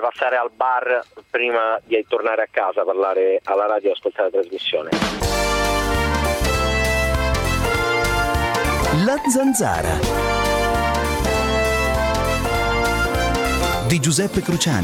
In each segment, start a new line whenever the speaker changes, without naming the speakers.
passare al bar prima di tornare a casa, parlare alla radio e ascoltare la trasmissione.
La Zanzara di Giuseppe Cruciani.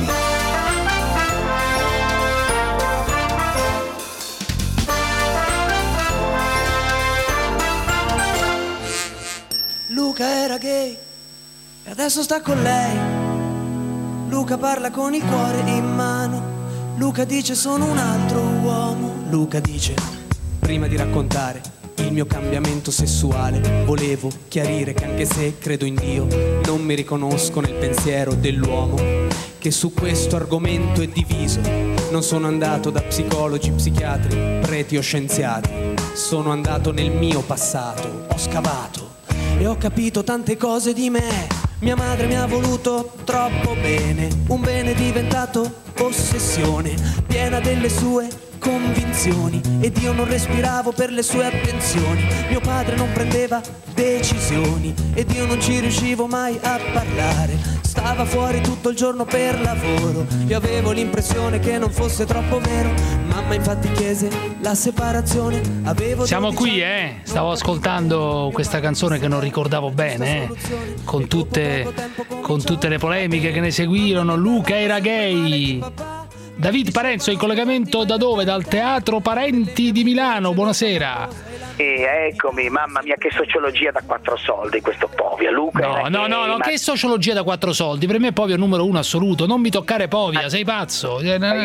Luca era gay e adesso sta con lei. Luca parla con il cuore in mano. Luca dice sono un altro uomo. Luca dice prima di raccontare il mio cambiamento sessuale volevo chiarire che anche se credo in Dio non mi riconosco nel pensiero dell'uomo che su questo argomento è diviso. Non sono andato da psicologi, psichiatri, preti o scienziati. Sono andato nel mio passato, ho scavato e ho capito tante cose di me. Mia madre mi ha voluto troppo bene, un bene diventato ossessione, piena delle sue convinzioni, ed io non respiravo per le sue attenzioni. Mio padre non prendeva decisioni ed io non ci riuscivo mai a parlare. Stava fuori tutto il giorno per lavoro, io avevo l'impressione che non fosse troppo vero. Mamma infatti chiese la separazione.
Siamo qui, stavo ascoltando questa canzone che non ricordavo bene, con tutte le polemiche che ne seguirono. Luca era gay. David Parenzo in collegamento da dove? Dal Teatro Parenti di Milano, buonasera.
Eccomi, mamma mia, che sociologia da 4 soldi questo Povia. Luca
no, che sociologia da 4 soldi? Per me Povia è numero 1 assoluto, non mi toccare Povia, sei pazzo?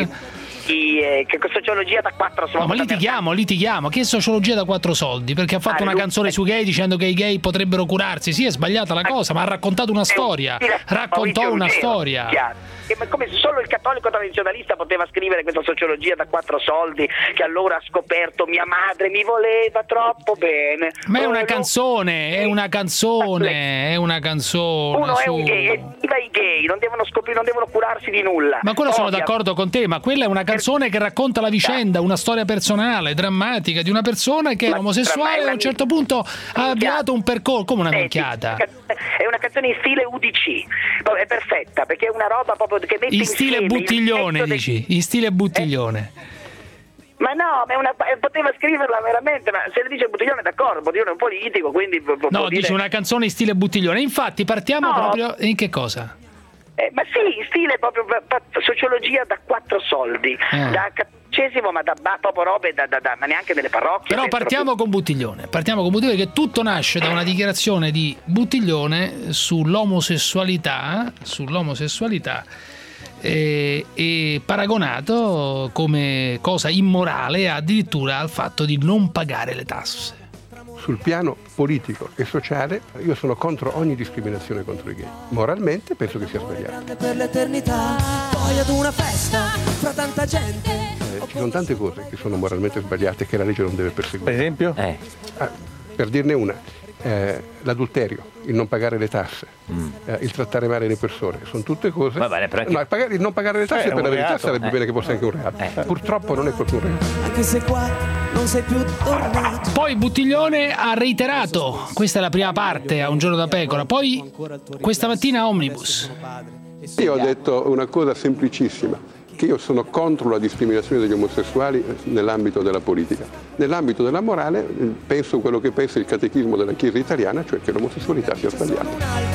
Che sociologia da 4 soldi?
No, ma litighiamo, che sociologia da 4 soldi? Perché ha fatto una canzone sui gay dicendo che i gay potrebbero curarsi. Sì, è sbagliata la cosa, ma ha raccontato una storia. Raccontò una storia.
Ma come solo il cattolico tradizionalista poteva scrivere questa sociologia da 4 soldi, che allora ha scoperto mia madre mi voleva troppo bene.
Ma è una canzone, è una canzone.
Uno è un gay, i gay non devono scoprire, non devono curarsi di nulla.
Ma quello sono d'accordo con te, ma quella è una canzone che racconta la vicenda, una storia personale, drammatica, di una persona che era omosessuale e a un certo punto ha avviato un percorso, come una minchiata.
È una canzone in stile UDC, è perfetta, perché è una roba proprio che mette
in stile Buttiglione, dici? In stile Buttiglione.
Ma no, poteva scriverla veramente, ma se le dice Buttiglione d'accordo, Buttiglione è un politico, quindi
no, dice una canzone in stile Buttiglione. Infatti partiamo proprio in che cosa?
Ma sì, in stile proprio sociologia da 4 soldi, da cattolicesimo, ma da proprio robe ma neanche delle parrocchie.
Però partiamo con Buttiglione, che tutto nasce da una dichiarazione di Buttiglione sull'omosessualità e paragonato come cosa immorale addirittura al fatto di non pagare le tasse.
Sul piano politico e sociale io sono contro ogni discriminazione contro i gay. Moralmente penso che sia sbagliato.
Per l'eternità, poi ad una festa fra tanta gente.
Ci sono tante cose che sono moralmente sbagliate che la legge non deve perseguire.
Per esempio?
Per dirne una, l'adulterio, il non pagare le tasse, il trattare male le persone, sono tutte cose.
Va bene, però
il non pagare le tasse per la verità
reato.
sarebbe bene che fosse anche un reato. Purtroppo non è proprio un reato.
Anche se qua non sei più tornato.
Poi Buttiglione ha reiterato, questa è la prima parte a Un giorno da pecora, poi questa mattina Omnibus.
Io ho detto una cosa semplicissima, che io sono contro la discriminazione degli omosessuali nell'ambito della politica. Nell'ambito della morale penso quello che pensa il catechismo della Chiesa italiana, cioè che l'omosessualità sia sbagliata.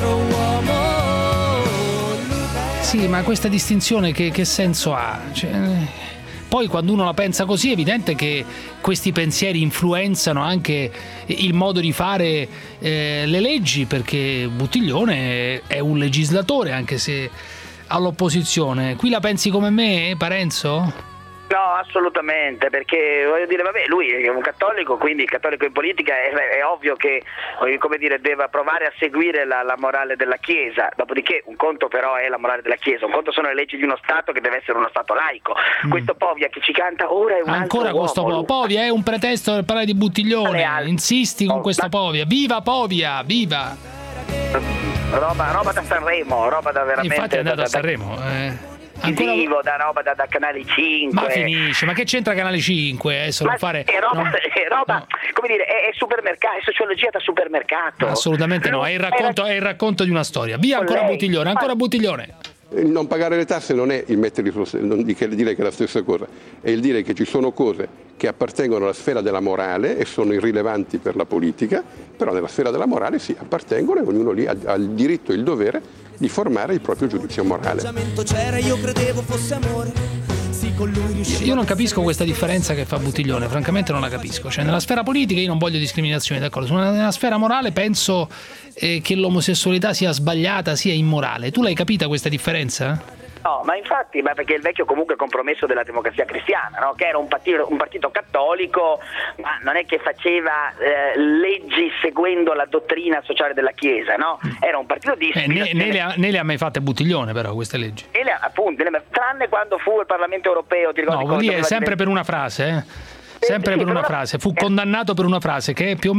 Sì, ma questa distinzione che senso ha? Poi quando uno la pensa così è evidente che questi pensieri influenzano anche il modo di fare le leggi, perché Buttiglione è un legislatore, anche se all'opposizione. Qui la pensi come me, Parenzo?
No, assolutamente, perché voglio dire, vabbè, lui è un cattolico, quindi il cattolico in politica è ovvio che, come dire, deve provare a seguire la morale della Chiesa. Dopodiché un conto però è la morale della Chiesa, un conto sono le leggi di uno Stato che deve essere uno Stato laico. Questo Povia che ci canta ora è un
ancora
altro uomo.
Povia è un pretesto per parlare di Buttiglione. Insisti con questo Povia. Viva Povia, viva!
Roba da Sanremo, roba da veramente.
Infatti è andato a Sanremo.
Vivo da roba da Canale 5.
Ma finisce, ma che c'entra Canale 5? Adesso non fare.
È roba, come dire, è supermercato, è sociologia da supermercato.
Assolutamente no, è il racconto di una storia. Via ancora Buttiglione, ancora Buttiglione.
Il non pagare le tasse non è il metterli non dire che è la stessa cosa, è il dire che ci sono cose che appartengono alla sfera della morale e sono irrilevanti per la politica, però nella sfera della morale sì, appartengono e ognuno lì ha il diritto e il dovere di formare il proprio giudizio morale.
Io credevo fosse amore.
Io non capisco questa differenza che fa Buttiglione, francamente non la capisco. Cioè, nella sfera politica io non voglio discriminazioni, d'accordo? Nella sfera morale penso che l'omosessualità sia sbagliata, sia immorale. Tu l'hai capita questa differenza?
No, ma infatti, perché il vecchio comunque compromesso della Democrazia Cristiana, no? Che era un partito cattolico, ma non è che faceva leggi seguendo la dottrina sociale della Chiesa, no? Era un partito di
né le ha mai fatte Buttiglione però queste leggi.
Appunto, tranne quando fu il Parlamento europeo, ti ricordi?
No, lì è sempre per una frase, Sempre per una frase, fu condannato per una frase che è più o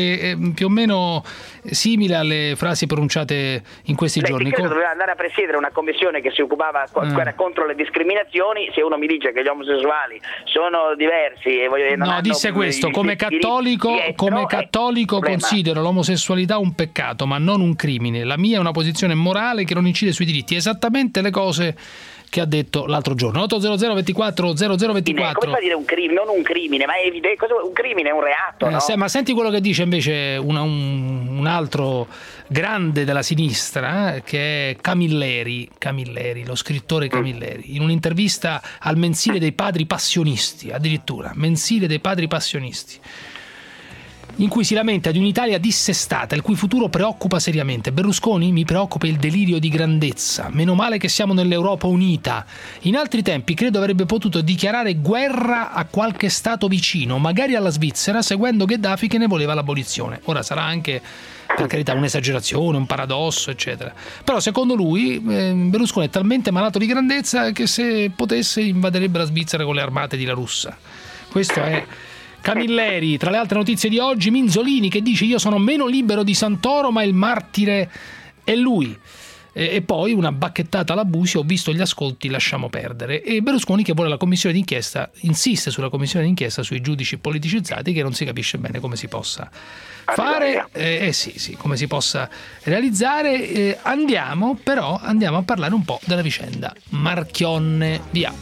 meno simile alle frasi pronunciate in questi giorni.
Doveva andare a presiedere una commissione che si occupava era contro le discriminazioni. Se uno mi dice che gli omosessuali sono diversi e non
disse questo: come cattolico considero l'omosessualità un peccato ma non un crimine. La mia è una posizione morale che non incide sui diritti. Esattamente le cose che ha detto l'altro giorno. 800 24 0024.
Come fa a dire un crimine? Non un crimine, ma è evidente, un crimine è un reato, no?
Ma senti quello che dice invece un altro grande della sinistra, che è Camilleri, lo scrittore Camilleri, in un'intervista al Mensile dei Padri Passionisti, addirittura, Mensile dei Padri Passionisti, in cui si lamenta di un'Italia dissestata, il cui futuro preoccupa seriamente. Berlusconi: mi preoccupa il delirio di grandezza. Meno male che siamo nell'Europa unita. In altri tempi credo avrebbe potuto dichiarare guerra a qualche stato vicino, magari alla Svizzera, seguendo Gheddafi che ne voleva l'abolizione. Ora sarà anche, per carità, un'esagerazione, un paradosso, eccetera. Però secondo lui Berlusconi è talmente malato di grandezza che se potesse invaderebbe la Svizzera con le armate di La Russa. Questo è Camilleri. Tra le altre notizie di oggi, Minzolini che dice: io sono meno libero di Santoro ma il martire è lui. E poi una bacchettata alla Busi: ho visto gli ascolti, lasciamo perdere. E Berlusconi che vuole la commissione d'inchiesta, insiste sulla commissione d'inchiesta sui giudici politicizzati, che non si capisce bene come si possa fare, come si possa realizzare. Andiamo a parlare un po' della vicenda Marchionne. Via.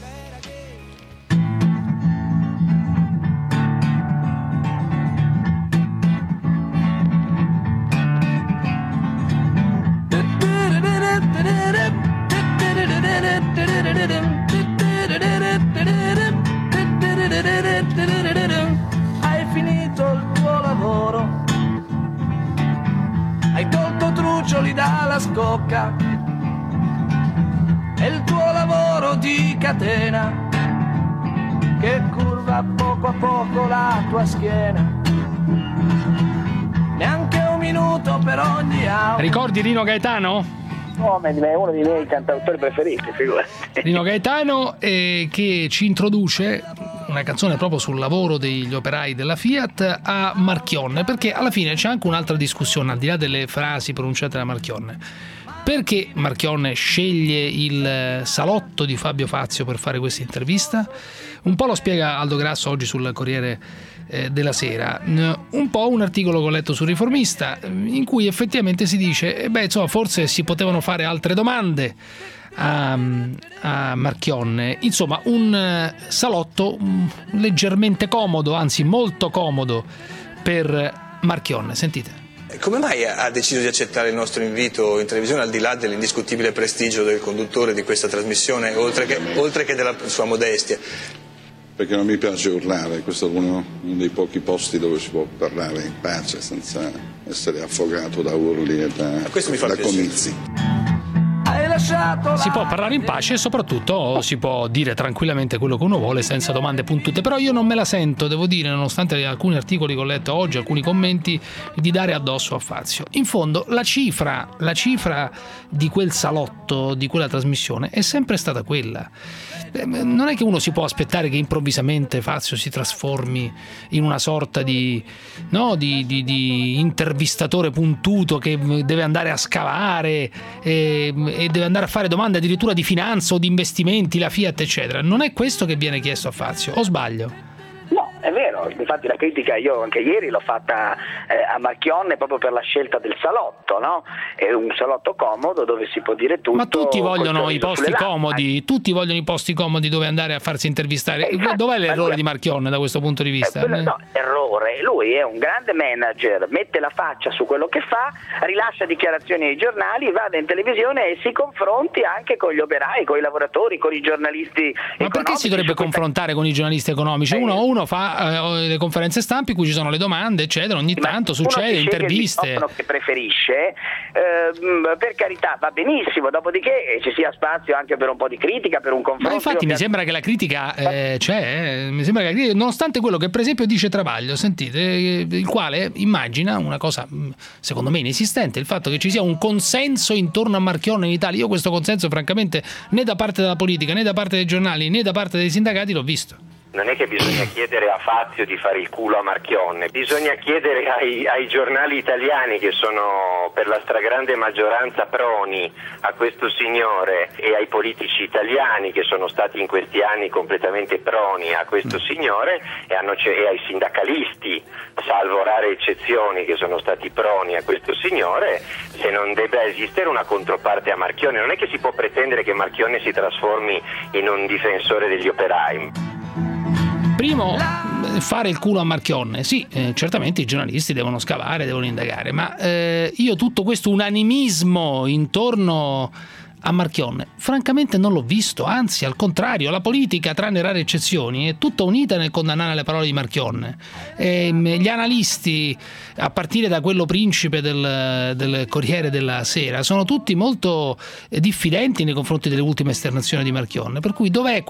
Hai finito il tuo lavoro, hai tolto truccioli dalla scocca, è il tuo lavoro di catena che curva poco a poco la tua schiena, neanche un minuto per ogni auto.
Ricordi Rino Gaetano?
No, è uno dei miei cantautori preferiti, figurati.
Rino Gaetano che ci introduce una canzone proprio sul lavoro degli operai della Fiat a Marchionne, perché alla fine c'è anche un'altra discussione, al di là delle frasi pronunciate da Marchionne. Perché Marchionne sceglie il salotto di Fabio Fazio per fare questa intervista? Un po' lo spiega Aldo Grasso oggi sul Corriere della Sera, un po' un articolo che ho letto sul Riformista, in cui effettivamente si dice forse si potevano fare altre domande a Marchionne. Insomma, un salotto leggermente comodo, anzi molto comodo per Marchionne. Sentite.
Come mai ha deciso di accettare il nostro invito in televisione, al di là dell'indiscutibile prestigio del conduttore di questa trasmissione, oltre che della sua modestia?
Perché non mi piace urlare, questo è uno dei pochi posti dove si può parlare in pace senza essere affogato da urli e da comizi.
Si può parlare in pace e soprattutto si può dire tranquillamente quello che uno vuole senza domande puntute, però io non me la sento, devo dire, nonostante alcuni articoli che ho letto oggi, alcuni commenti, di dare addosso a Fazio. In fondo la cifra di quel salotto, di quella trasmissione è sempre stata quella. Non è che uno si può aspettare che improvvisamente Fazio si trasformi in una sorta di intervistatore puntuto che deve andare a scavare e deve andare a fare domande addirittura di finanza o di investimenti, la Fiat eccetera. Non è questo che viene chiesto a Fazio, o sbaglio?
No, È vero, infatti la critica io anche ieri l'ho fatta a Marchionne proprio per la scelta del salotto, no? È un salotto comodo dove si può dire tutto.
Ma tutti vogliono i posti comodi, tutti vogliono i posti comodi dove andare a farsi intervistare. Dov'è l'errore di Marchionne da questo punto di vista?
No, errore. Lui è un grande manager, mette la faccia su quello che fa, rilascia dichiarazioni ai giornali, vada in televisione e si confronti anche con gli operai, con i lavoratori, con i giornalisti economici.
Ma perché si dovrebbe confrontare con i giornalisti economici? Uno fa le conferenze stampe in cui ci sono le domande, eccetera, ogni tanto succede, interviste.
Uno che preferisce, per carità, va benissimo, dopodiché ci sia spazio anche per un po' di critica, per un confronto.
Ma infatti mi sembra che la critica c'è, mi sembra che la critica, nonostante quello che per esempio dice Travaglio, sentite, il quale immagina una cosa secondo me inesistente, il fatto che ci sia un consenso intorno a Marchionne in Italia. Io questo consenso francamente né da parte della politica, né da parte dei giornali, né da parte dei sindacati l'ho visto.
Non è che bisogna chiedere a Fazio di fare il culo a Marchionne, bisogna chiedere ai giornali italiani, che sono per la stragrande maggioranza proni a questo signore, e ai politici italiani che sono stati in questi anni completamente proni a questo signore, e ai sindacalisti, salvo rare eccezioni, che sono stati proni a questo signore, se non debba esistere una controparte a Marchionne. Non è che si può pretendere che Marchionne si trasformi in un difensore degli operai.
Primo, fare il culo a Marchionne, sì, certamente i giornalisti devono scavare, devono indagare, ma io tutto questo unanimismo intorno a Marchionne francamente non l'ho visto, anzi al contrario, la politica, tranne rare eccezioni, è tutta unita nel condannare le parole di Marchionne. Gli analisti, a partire da quello principe del Corriere della Sera, sono tutti molto diffidenti nei confronti delle ultime esternazioni di Marchionne, per cui dov'è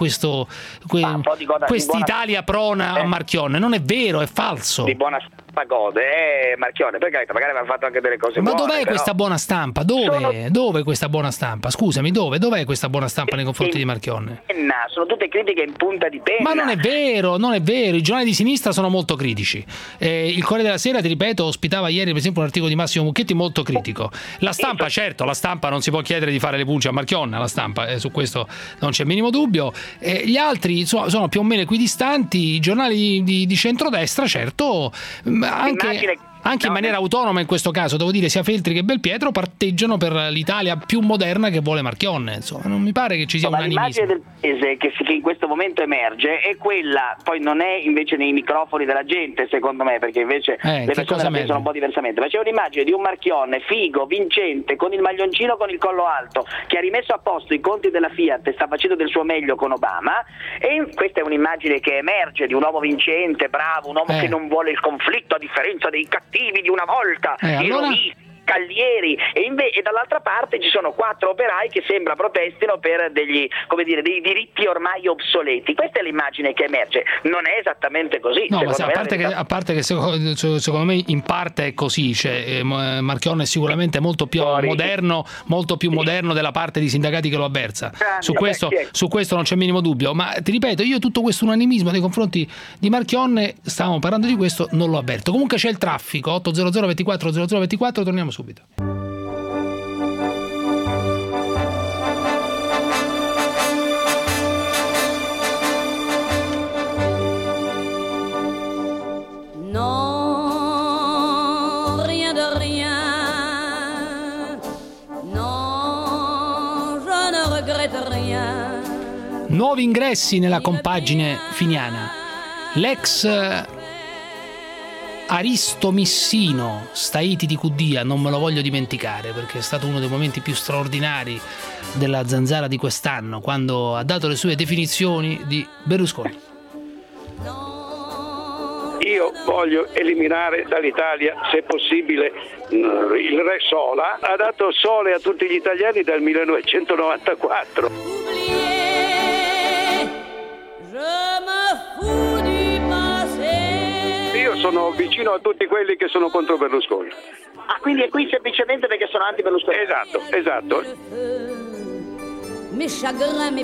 quest'Italia prona a Marchionne? Non è vero, è falso.
Di buona stampa gode, Marchionne, per carità, magari aveva fatto anche delle cose buone.
Ma dov'è
però
questa buona stampa? Dove questa buona stampa? Scusami, dov'è questa buona stampa nei confronti di Marchionne?
Sono tutte critiche in punta di penna.
Ma non è vero, i giornali di sinistra sono molto critici. Il Corriere della Sera, ti ripeto, ospitava ieri per esempio un articolo di Massimo Mucchetti molto critico. La stampa, certo, la stampa non si può chiedere di fare le pulce a Marchionne, la stampa, su questo non c'è minimo dubbio. Gli altri sono più o meno equidistanti, i giornali di centrodestra, certo, anche in maniera autonoma in questo caso, devo dire, sia Feltri che Belpietro parteggiano per l'Italia più moderna che vuole Marchionne, insomma, non mi pare che ci sia unanimismo.
L'immagine del paese che in questo momento emerge è quella, poi non è invece nei microfoni della gente, secondo me, perché invece le persone la pensano un po' diversamente, ma c'è un'immagine di un Marchionne figo, vincente, con il maglioncino con il collo alto, che ha rimesso a posto i conti della Fiat e sta facendo del suo meglio con Obama, e questa è un'immagine che emerge di un uomo vincente, bravo, un uomo che non vuole il conflitto, a differenza dei cattivi di una volta, Caglieri, e dall'altra parte ci sono 4 operai che sembra protestino per dei diritti ormai obsoleti. Questa è l'immagine che emerge, non è esattamente così.
No, ma a parte che secondo me in parte è così, cioè, Marchionne è sicuramente molto più moderno della parte di sindacati che lo avversa. Su questo non c'è minimo dubbio, ma ti ripeto, io tutto questo unanimismo nei confronti di Marchionne, stavamo parlando di questo, non lo avverto. Comunque c'è il traffico, 800 24 0024, torniamo subito.
Non, rien de rien. Non, je ne regrette rien.
Nuovi ingressi nella compagine finiana. L'ex Aristo Missino, Staiti di Cuddia, non me lo voglio dimenticare perché è stato uno dei momenti più straordinari della Zanzara di quest'anno, quando ha dato le sue definizioni di Berlusconi.
Io voglio eliminare dall'Italia, se possibile, il re Sola. Ha dato sole a tutti gli italiani dal 1994. Io sono vicino a tutti quelli che sono contro Berlusconi.
Ah, quindi è qui semplicemente perché sono anti-Berlusconi?
Esatto.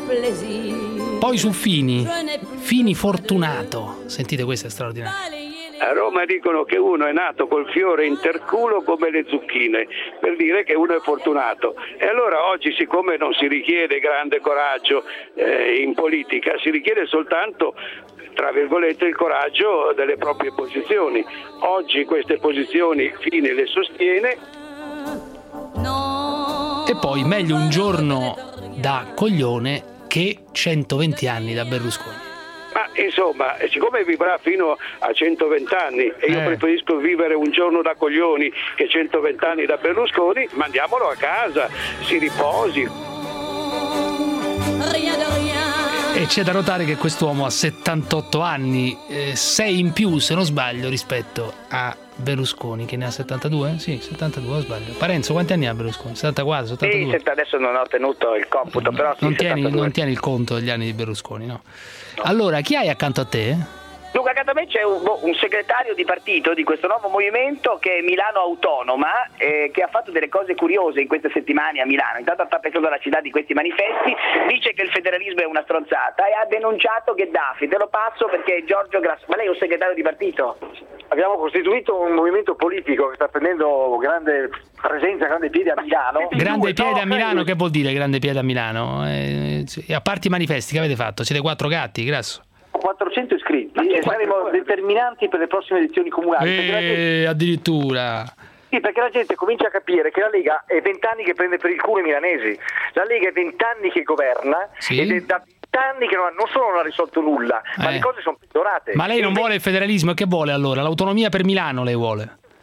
Poi su Fini Fortunato, sentite, questo è straordinario.
A Roma dicono che uno è nato col fiore interculo come le zucchine, per dire che uno è fortunato. E allora oggi, siccome non si richiede grande coraggio in politica, si richiede soltanto, tra virgolette, il coraggio delle proprie posizioni. Oggi queste posizioni Fini le sostiene.
E poi meglio un giorno da coglione che 120 anni da Berlusconi.
Ma insomma, siccome vivrà fino a 120 anni e io preferisco vivere un giorno da coglioni che 120 anni da Berlusconi, mandiamolo a casa, si riposi.
E c'è da notare che quest'uomo ha 78 anni, 6 in più se non sbaglio rispetto a Berlusconi, che ne ha 72? Sì, 72, non sbaglio. Parenzo, quanti anni ha Berlusconi? 74, 72?
Sì, adesso non ho tenuto il computo, però sì,
non tieni il conto degli anni di Berlusconi, no? Allora, chi hai accanto a te?
Luca, accanto a me c'è un segretario di partito di questo nuovo movimento che è Milano Autonoma, che ha fatto delle cose curiose in queste settimane a Milano. Intanto sta pensando alla città di questi manifesti, dice che il federalismo è una stronzata e ha denunciato Gheddafi. Te lo passo perché è Giorgio Grasso. Ma lei è un segretario di partito?
Abbiamo costituito un movimento politico che sta prendendo grande presenza, grande piede a Milano.
Grande piede a Milano, che vuol dire grande piede a Milano? A parte i manifesti che avete fatto, siete 4 gatti, Grasso.
400 iscritti e saremo determinanti per le prossime elezioni comunali.
Addirittura.
Sì, perché la gente comincia a capire che la Lega è 20 anni che prende per il culo i milanesi. La Lega è 20 anni che governa, sì, ed è da 20 anni che non solo non ha risolto nulla, ma le cose sono peggiorate.
Ma lei non vuole il federalismo, e che vuole allora? L'autonomia per Milano lei vuole?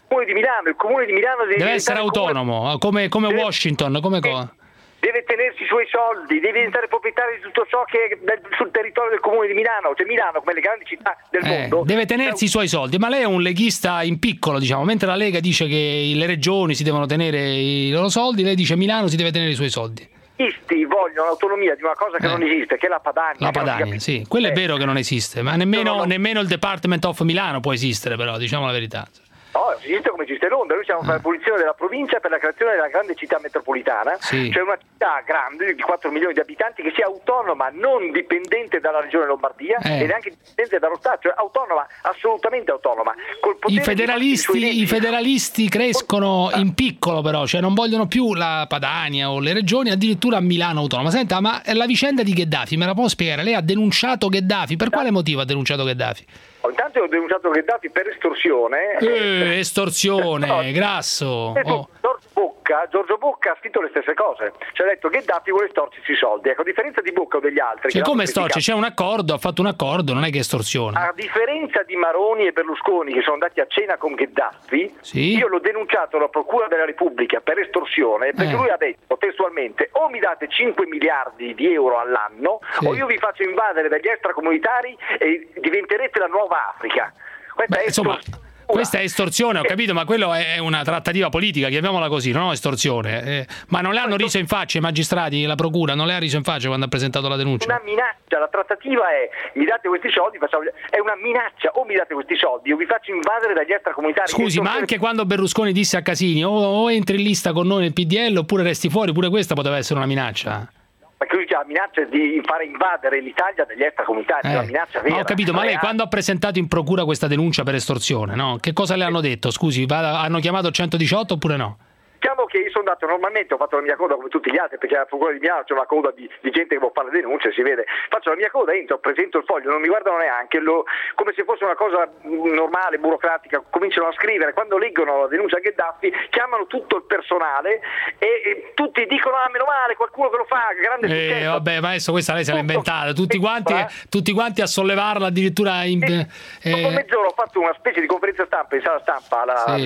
Il comune di Milano
deve essere autonomo, come Washington, come
deve tenersi i suoi soldi, deve diventare proprietario di tutto ciò che è sul territorio del comune di Milano, cioè Milano come le grandi città del mondo.
Deve tenersi i suoi soldi, ma lei è un leghista in piccolo, diciamo, mentre la Lega dice che le regioni si devono tenere i loro soldi, lei dice Milano si deve tenere i suoi soldi.
I vogliono l'autonomia di una cosa che non esiste, che è la Padania.
La Padania, sì, quello è vero che non esiste, ma nemmeno il Department of Milano può esistere, però, diciamo la verità.
No, esiste come esiste Londra. Noi siamo per l'abolizione della provincia per la creazione della grande città metropolitana, cioè una città grande di 4 milioni di abitanti che sia autonoma, non dipendente dalla regione Lombardia e neanche dipendente dallo Stato, cioè autonoma, assolutamente autonoma. Col potere
I federalisti crescono in piccolo, però, cioè non vogliono più la Padania o le regioni, addirittura Milano autonoma. Senta, ma la vicenda di Gheddafi me la può spiegare? Lei ha denunciato Gheddafi, per quale motivo ha denunciato Gheddafi?
Intanto ho denunciato Gheddafi per estorsione.
Estorsione, Grasso.
Giorgio Bocca ha scritto le stesse cose. Ci ha detto Gheddafi vuole estorcersi i soldi. Ecco, a differenza di Bocca o degli altri.
Cioè, come estorce? C'è un accordo, ha fatto un accordo, non è che estorsione.
A differenza di Maroni e Berlusconi che sono andati a cena con Gheddafi, io l'ho denunciato alla Procura della Repubblica per estorsione, perché lui ha detto testualmente: o mi date 5 miliardi di euro all'anno, o io vi faccio invadere dagli extracomunitari e diventerete la nuova Africa.
Questa è estorsione, ho capito, ma quello è una trattativa politica, chiamiamola così, no? Estorsione. Ma non le hanno riso in faccia i magistrati, la procura non le ha riso in faccia quando ha presentato la denuncia?
Una minaccia, la trattativa è: mi date questi soldi, è una minaccia, o mi date questi soldi o vi faccio invadere dagli extracomunitari.
Scusi, ma anche quando Berlusconi disse a Casini o entri in lista con noi nel PDL oppure resti fuori, pure questa poteva essere una minaccia.
Perché lui la minaccia di fare invadere l'Italia dagli extracomunitari, è una minaccia vera.
Ho capito, ma lei quando ha presentato in procura questa denuncia per estorsione, no? Che cosa le hanno detto? Scusi, hanno chiamato 118 oppure no?
Diciamo che io sono andato, normalmente ho fatto la mia coda come tutti gli altri, perché alla Procura di Milano c'è una coda di gente che può fare le denunce, si vede. Faccio la mia coda, entro, presento il foglio, non mi guardano neanche, come se fosse una cosa normale, burocratica, cominciano a scrivere. Quando leggono la denuncia a Gheddafi chiamano tutto il personale e tutti dicono: ah, meno male, qualcuno che lo fa, grande successo.
Vabbè, ma adesso questa lei se l'ha inventata, tutti quanti a sollevarla addirittura.
Dopo mezz'ora ho fatto una specie di conferenza stampa in sala stampa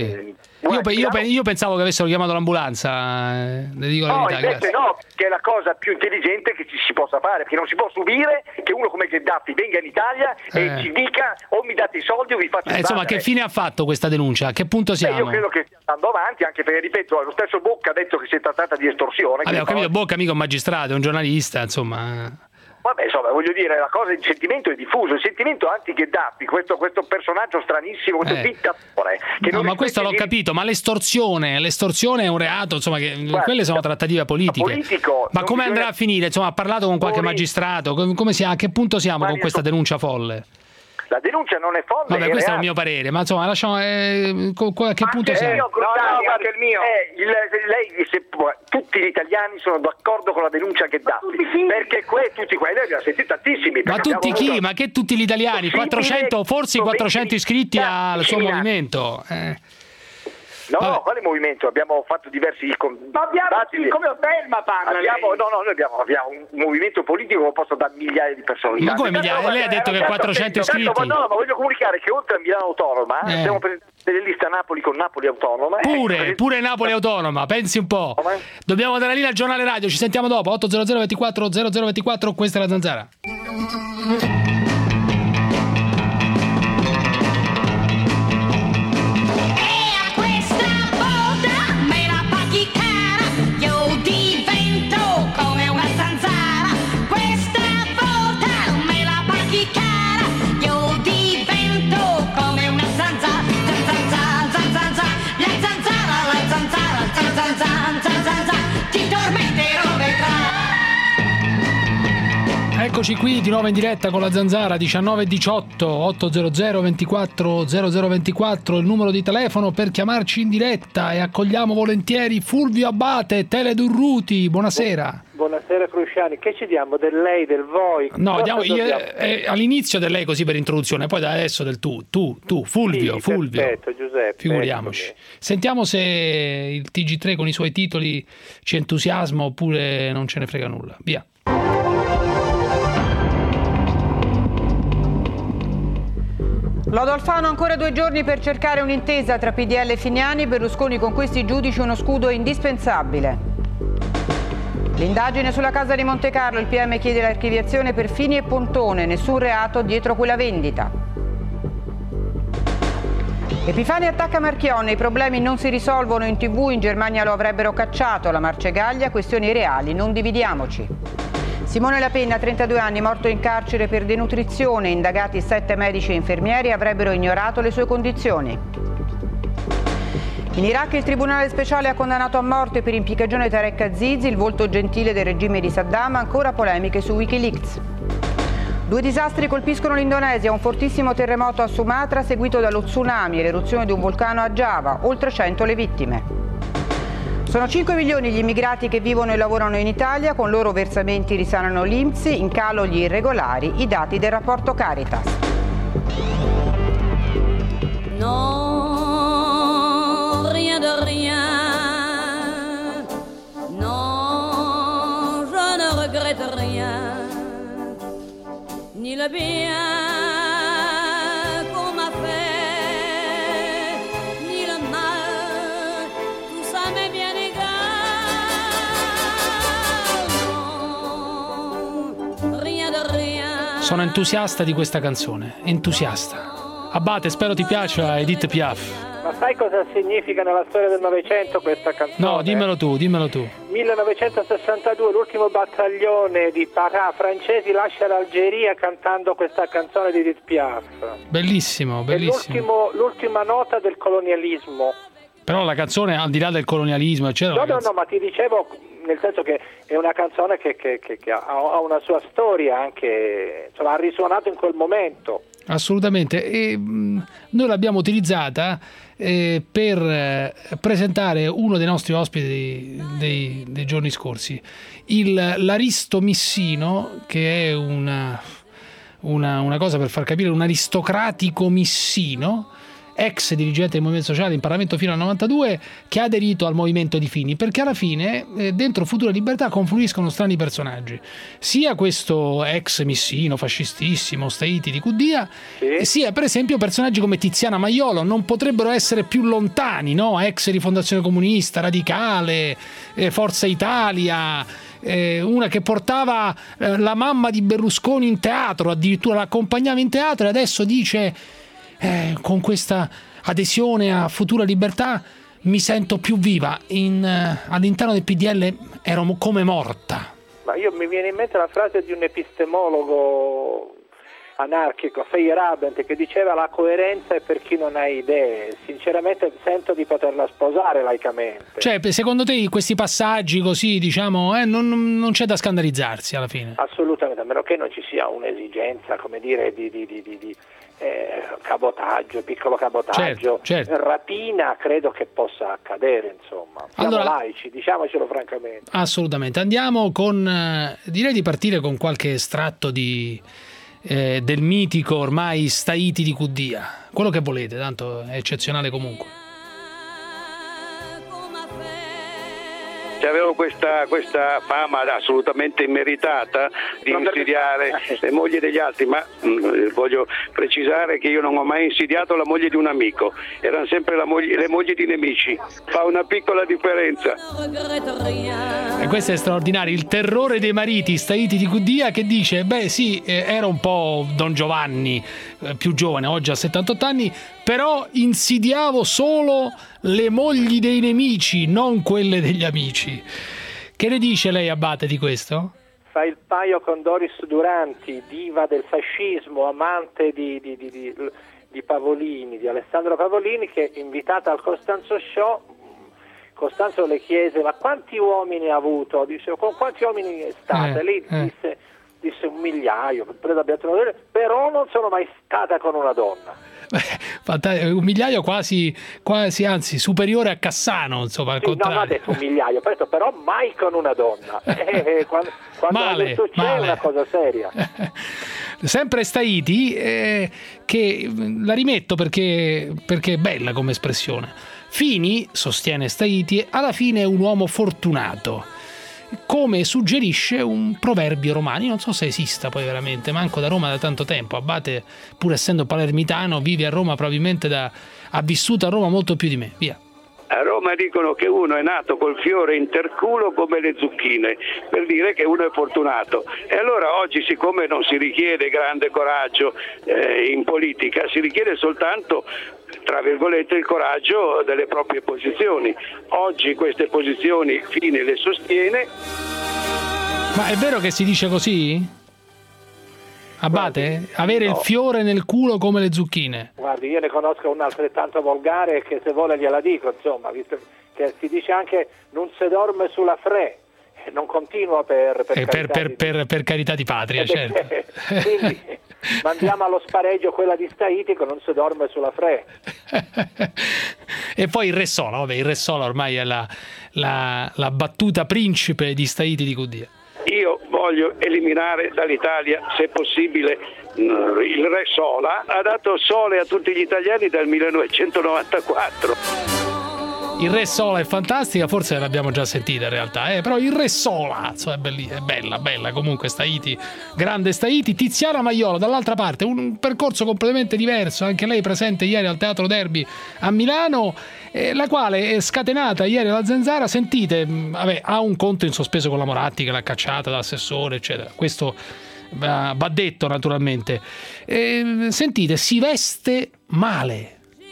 io pensavo che avessero chiamato l'ambulanza, le dico la verità.
Invece no, che è la cosa più intelligente che ci si possa fare, perché non si può subire che uno come Gheddafi venga in Italia e ci dica: o mi date i soldi o vi faccio
insomma, che fine ha fatto questa denuncia? A che punto siamo?
Io credo che stia andando avanti, anche perché, ripeto, lo stesso Bocca ha detto che si è trattata di estorsione.
Vabbè, ho capito, Bocca mica un magistrato, è un giornalista, insomma.
Vabbè, insomma, voglio dire, la cosa, il sentimento è diffuso, il sentimento anti-Gheddafi, questo personaggio stranissimo, questo dittatore.
No, ma questo l'ho capito, ma l'estorsione è un reato, insomma, quelle sono trattative politiche. Ma come andrà a finire? Insomma, ha parlato con qualche magistrato, a che punto siamo con questa denuncia folle?
La denuncia non è folle.
Vabbè, questo è il mio parere, ma insomma, lasciamo. A che punto siamo?
Guarda il mio. Tutti gli italiani sono d'accordo con la denuncia che dà. Perché tutti quelli abbiamo sentito tantissimi.
Ma tutti chi? Ma che tutti gli italiani? 400, forse 400 iscritti al suo movimento.
No, quale movimento? Abbiamo fatto diversi dibattiti. Come Otelma parla. Noi abbiamo un movimento politico composto da migliaia di persone.
Ma come migliaia? Lei ha detto che 400 iscritti.
No, ma voglio comunicare che oltre a Milano Autonoma stiamo presentando delle liste a Napoli con Napoli Autonoma.
Pure Napoli Autonoma, pensi un po'. Dobbiamo dare la linea al giornale radio, ci sentiamo dopo. 800 24 0024, questa è la Zanzara. Eccoci qui di nuovo in diretta con la Zanzara, 19:18, 800 24 0024 il numero di telefono per chiamarci in diretta, e accogliamo volentieri Fulvio Abbate, Teledurruti. Buonasera.
Buonasera Cruciani, che ci diamo? Del lei, del voi?
No, all'inizio del lei così per introduzione, poi da adesso del tu, Fulvio.
Sì, perfetto, Giuseppe.
Figuriamoci. Sentiamo se il TG3 con i suoi titoli ci entusiasma oppure non ce ne frega nulla. Via.
Lodo Alfano, ancora 2 giorni per cercare un'intesa tra PDL e Finiani. Berlusconi con questi giudici uno scudo indispensabile. L'indagine sulla casa di Montecarlo, il PM chiede l'archiviazione per Fini e Pontone, nessun reato dietro quella vendita. Epifani attacca Marchionne, i problemi non si risolvono in TV, in Germania lo avrebbero cacciato, la Marcegaglia, questioni reali, non dividiamoci. Simone La Penna, 32 anni, morto in carcere per denutrizione, indagati 7 medici e infermieri, avrebbero ignorato le sue condizioni. In Iraq il Tribunale Speciale ha condannato a morte per impiccagione Tarek Aziz, il volto gentile del regime di Saddam, ancora polemiche su Wikileaks. 2 disastri colpiscono l'Indonesia, un fortissimo terremoto a Sumatra seguito dallo tsunami e l'eruzione di un vulcano a Giava, oltre 100 le vittime. Sono 5 milioni gli immigrati che vivono e lavorano in Italia, con loro versamenti risanano l'INPS, in calo gli irregolari, i dati del rapporto Caritas.
Non, rien de rien. Non, je ne regrette rien. Ni le bien.
Sono entusiasta di questa canzone, entusiasta. Abbate, spero ti piaccia Edith Piaf.
Ma sai cosa significa nella storia del Novecento questa canzone?
No, dimmelo tu.
1962, l'ultimo battaglione di Parà francesi lascia l'Algeria cantando questa canzone di Edith Piaf.
Bellissimo.
È l'ultima nota del colonialismo.
Però la canzone, al di là del colonialismo, eccetera...
No, ma ti dicevo, nel senso che è una canzone che ha una sua storia anche, insomma, ha risuonato in quel momento.
Assolutamente, e noi l'abbiamo utilizzata per presentare uno dei nostri ospiti dei giorni scorsi, l'Aristo Missino, che è una cosa per far capire, un aristocratico missino, ex dirigente del Movimento Sociale in Parlamento fino al 92, che ha aderito al movimento di Fini, perché alla fine dentro Futuro e Libertà confluiscono strani personaggi, sia questo ex missino fascistissimo Staiti di Cuddia, sia per esempio personaggi come Tiziana Maiolo. Non potrebbero essere più lontani, no? Ex Rifondazione Comunista, Radicale, Forza Italia, una che portava la mamma di Berlusconi in teatro, addirittura l'accompagnava in teatro, e adesso dice con questa adesione a Futura Libertà mi sento più viva. All'interno del PDL ero come morta.
Ma mi viene in mente la frase di un epistemologo anarchico, Feyerabend, che diceva: la coerenza è per chi non ha idee. Sinceramente sento di poterla sposare laicamente.
Cioè, secondo te questi passaggi così, diciamo, non c'è da scandalizzarsi alla fine?
Assolutamente, a meno che non ci sia un'esigenza, come dire, cabotaggio, piccolo cabotaggio,
certo.
Rapina credo che possa accadere, insomma. Siamo laici, diciamocelo francamente.
Assolutamente. Andiamo direi di partire con qualche estratto del mitico ormai Staiti di Cuddia. Quello che volete, tanto è eccezionale comunque.
Avevo questa fama assolutamente immeritata di insidiare le mogli degli altri, ma voglio precisare che io non ho mai insidiato la moglie di un amico, erano sempre le mogli di nemici, fa una piccola differenza.
E questo è straordinario, il terrore dei mariti Staiti di Cuddia, che dice, beh sì, era un po' Don Giovanni, più giovane, oggi ha 78 anni, però insidiavo solo le mogli dei nemici, non quelle degli amici. Che ne dice lei, Abate, di questo?
Fa il paio con Doris Duranti, diva del fascismo, amante di Pavolini, di Alessandro Pavolini, che invitata al Costanzo Show, Costanzo le chiese: ma quanti uomini ha avuto? Dice: con quanti uomini è stata? Lei disse 1.000.000, però non sono mai stata con una donna.
1.000.000 quasi, anzi superiore a Cassano, insomma, al contrario.
Non ha detto 1.000.000, però mai con una donna. Quando
male,
ha detto c'è una cosa seria.
Sempre Staiti, che la rimetto perché è bella come espressione. Fini, sostiene Staiti, alla fine è un uomo fortunato, come suggerisce un proverbio romano. Non so se esista poi veramente, manco da Roma da tanto tempo. Abate, pur essendo palermitano, vive a Roma, probabilmente ha vissuto a Roma molto più di me. Via.
A Roma dicono che uno è nato col fiore interculo come le zucchine, per dire che uno è fortunato. E allora oggi, siccome non si richiede grande coraggio in politica, si richiede soltanto, tra virgolette, il coraggio delle proprie posizioni. Oggi queste posizioni Fini le sostiene.
Ma è vero che si dice così? Abate? Avere il fiore nel culo come le zucchine.
Guardi, io ne conosco un altrettanto volgare che se vuole gliela dico, insomma, visto che si dice anche non si dorme sulla fre. Non continuo per
carità di patria, certo.
Quindi mandiamo allo spareggio quella di Staiti, che non si dorme sulla fre.
E poi il Re Sola, vabbè, il Re Sola ormai è la battuta principe di Staiti di Cuddia.
Io voglio eliminare dall'Italia, se possibile, il Re Sola. Ha dato sole a tutti gli italiani dal 1994.
Il Re Sola è fantastica, forse l'abbiamo già sentita in realtà, però il Re Sola, insomma, è bella comunque. Staiti, grande Staiti. Tiziana Maiolo dall'altra parte, un percorso completamente diverso, anche lei presente ieri al Teatro Derby a Milano, la quale è scatenata ieri alla Zanzara. Sentite, ha un conto in sospeso con la Moratti che l'ha cacciata dall'assessore, eccetera, questo va detto naturalmente. Sentite, si veste male,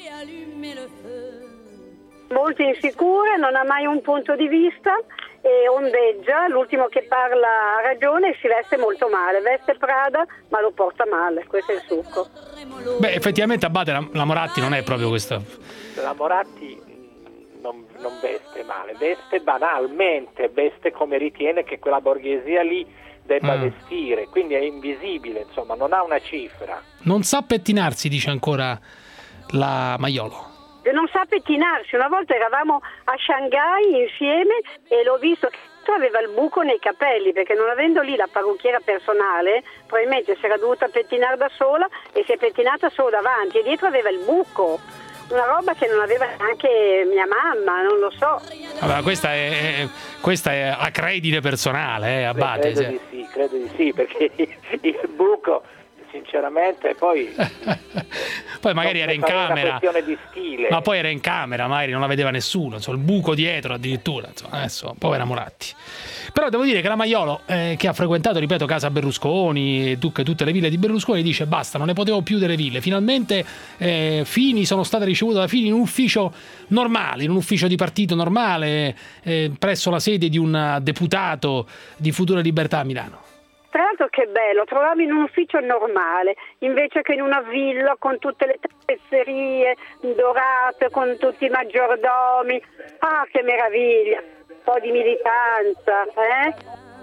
molto insicura, non ha mai un punto di vista e ondeggia. L'ultimo che parla ha ragione e si veste molto male, veste Prada ma lo porta male, questo è il succo.
Beh, effettivamente, Abate, la Moratti non è proprio questa.
La Moratti non veste male, veste banalmente, veste come ritiene che quella borghesia lì debba vestire, quindi è invisibile, insomma, non ha una cifra.
Non sa pettinarsi, dice ancora la Maiolo.
Non sa pettinarsi. Una volta eravamo a Shanghai insieme e l'ho visto che aveva il buco nei capelli, perché non avendo lì la parrucchiera personale probabilmente si era dovuta pettinare da sola e si è pettinata solo davanti e dietro aveva il buco, una roba che non aveva neanche mia mamma, non lo so.
Vabbè, questa è acredine personale, Abate.
Credo di sì, perché il buco sinceramente poi
magari era in camera,
di stile.
Ma poi era in camera, magari non la vedeva nessuno, insomma, il buco dietro addirittura, insomma, adesso povera Moratti. Però devo dire che la Maiolo, che ha frequentato, ripeto, casa Berlusconi e tutte le ville di Berlusconi, dice basta, non ne potevo più delle ville. Finalmente Fini, sono state ricevute da Fini in un ufficio normale, in un ufficio di partito normale, presso la sede di un deputato di Futura Libertà a Milano.
Tra l'altro che bello, trovarmi in un ufficio normale, invece che in una villa con tutte le tappezzerie dorate, con tutti i maggiordomi. Ah, che meraviglia, un po' di militanza,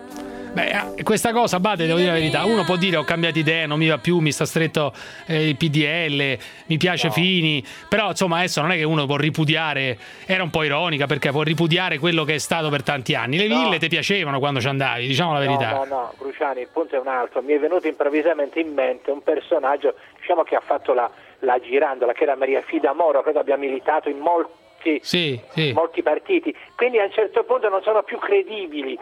Beh, questa cosa, Abate, devo dire la verità, uno può dire ho cambiato idea, non mi va più, mi sta stretto il PDL, mi piace Fini, però insomma adesso non è che uno può ripudiare, era un po' ironica perché può ripudiare quello che è stato per tanti anni. Le ville ti piacevano quando ci andavi, diciamo la verità.
No, Cruciani, il punto è un altro. Mi è venuto improvvisamente in mente un personaggio, diciamo, che ha fatto la girandola, che era Maria Fida Moro, credo abbia militato in molti partiti, quindi a un certo punto non sono più credibili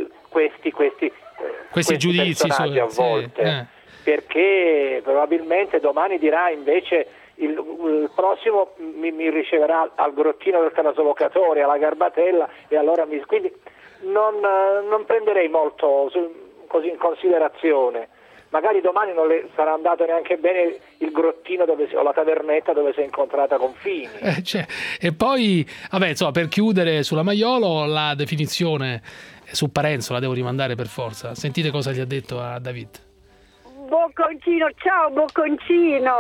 questi
giudizi
personaggi a volte, perché probabilmente domani dirà invece il prossimo mi riceverà al grottino del Calasovocatore, alla Garbatella, e allora quindi non prenderei molto così in considerazione. Magari domani non le sarà andato neanche bene il grottino o la tavernetta dove si è incontrata con Fini.
E poi, vabbè, insomma, per chiudere sulla Maiolo, la definizione su Parenzo la devo rimandare per forza. Sentite cosa gli ha detto a David.
Bocconcino, ciao Bocconcino.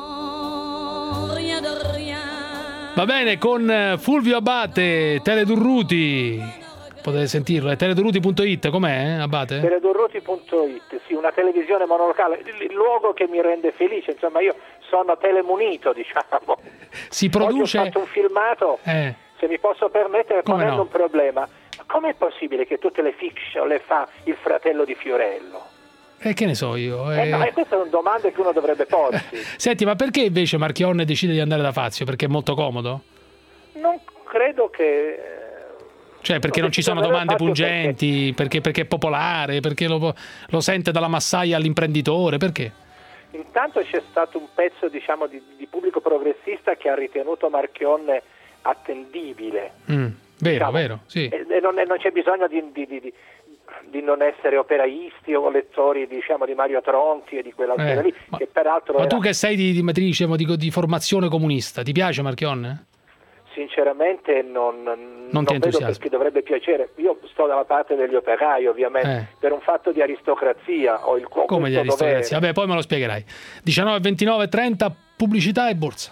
Va bene, con Fulvio Abate, Teledurruti. Potete sentirlo, è teledurruti.it, com'è, Abate?
Teledurruti.it, sì, una televisione monolocale, il luogo che mi rende felice, insomma io sono telemunito, diciamo.
Si produce...
Oggi ho fatto un filmato, se mi posso permettere, ponendo un problema. Ma com'è possibile che tutte le fiction le fa il fratello di Fiorello?
Che ne so io?
Queste sono domande che uno dovrebbe porsi.
Senti, ma perché invece Marchionne decide di andare da Fazio? Perché è molto comodo?
Non credo che...
Cioè perché non ci sono domande pungenti, perché è popolare, perché lo sente dalla massaia all'imprenditore, perché?
Intanto c'è stato un pezzo, diciamo, di pubblico progressista che ha ritenuto Marchionne attendibile.
Vero, sì.
E non c'è bisogno di non essere operaisti o lettori, diciamo, di Mario Tronti e di quell'altra lì, che peraltro...
Ma tu che sei di matrice, di formazione comunista, ti piace Marchionne?
Sinceramente non vedo perché dovrebbe piacere. Io sto dalla parte degli operai, ovviamente, per un fatto di aristocrazia. Ho il
come di aristocrazia? Vabbè, poi me lo spiegherai. 19, 29, 30, pubblicità e borsa.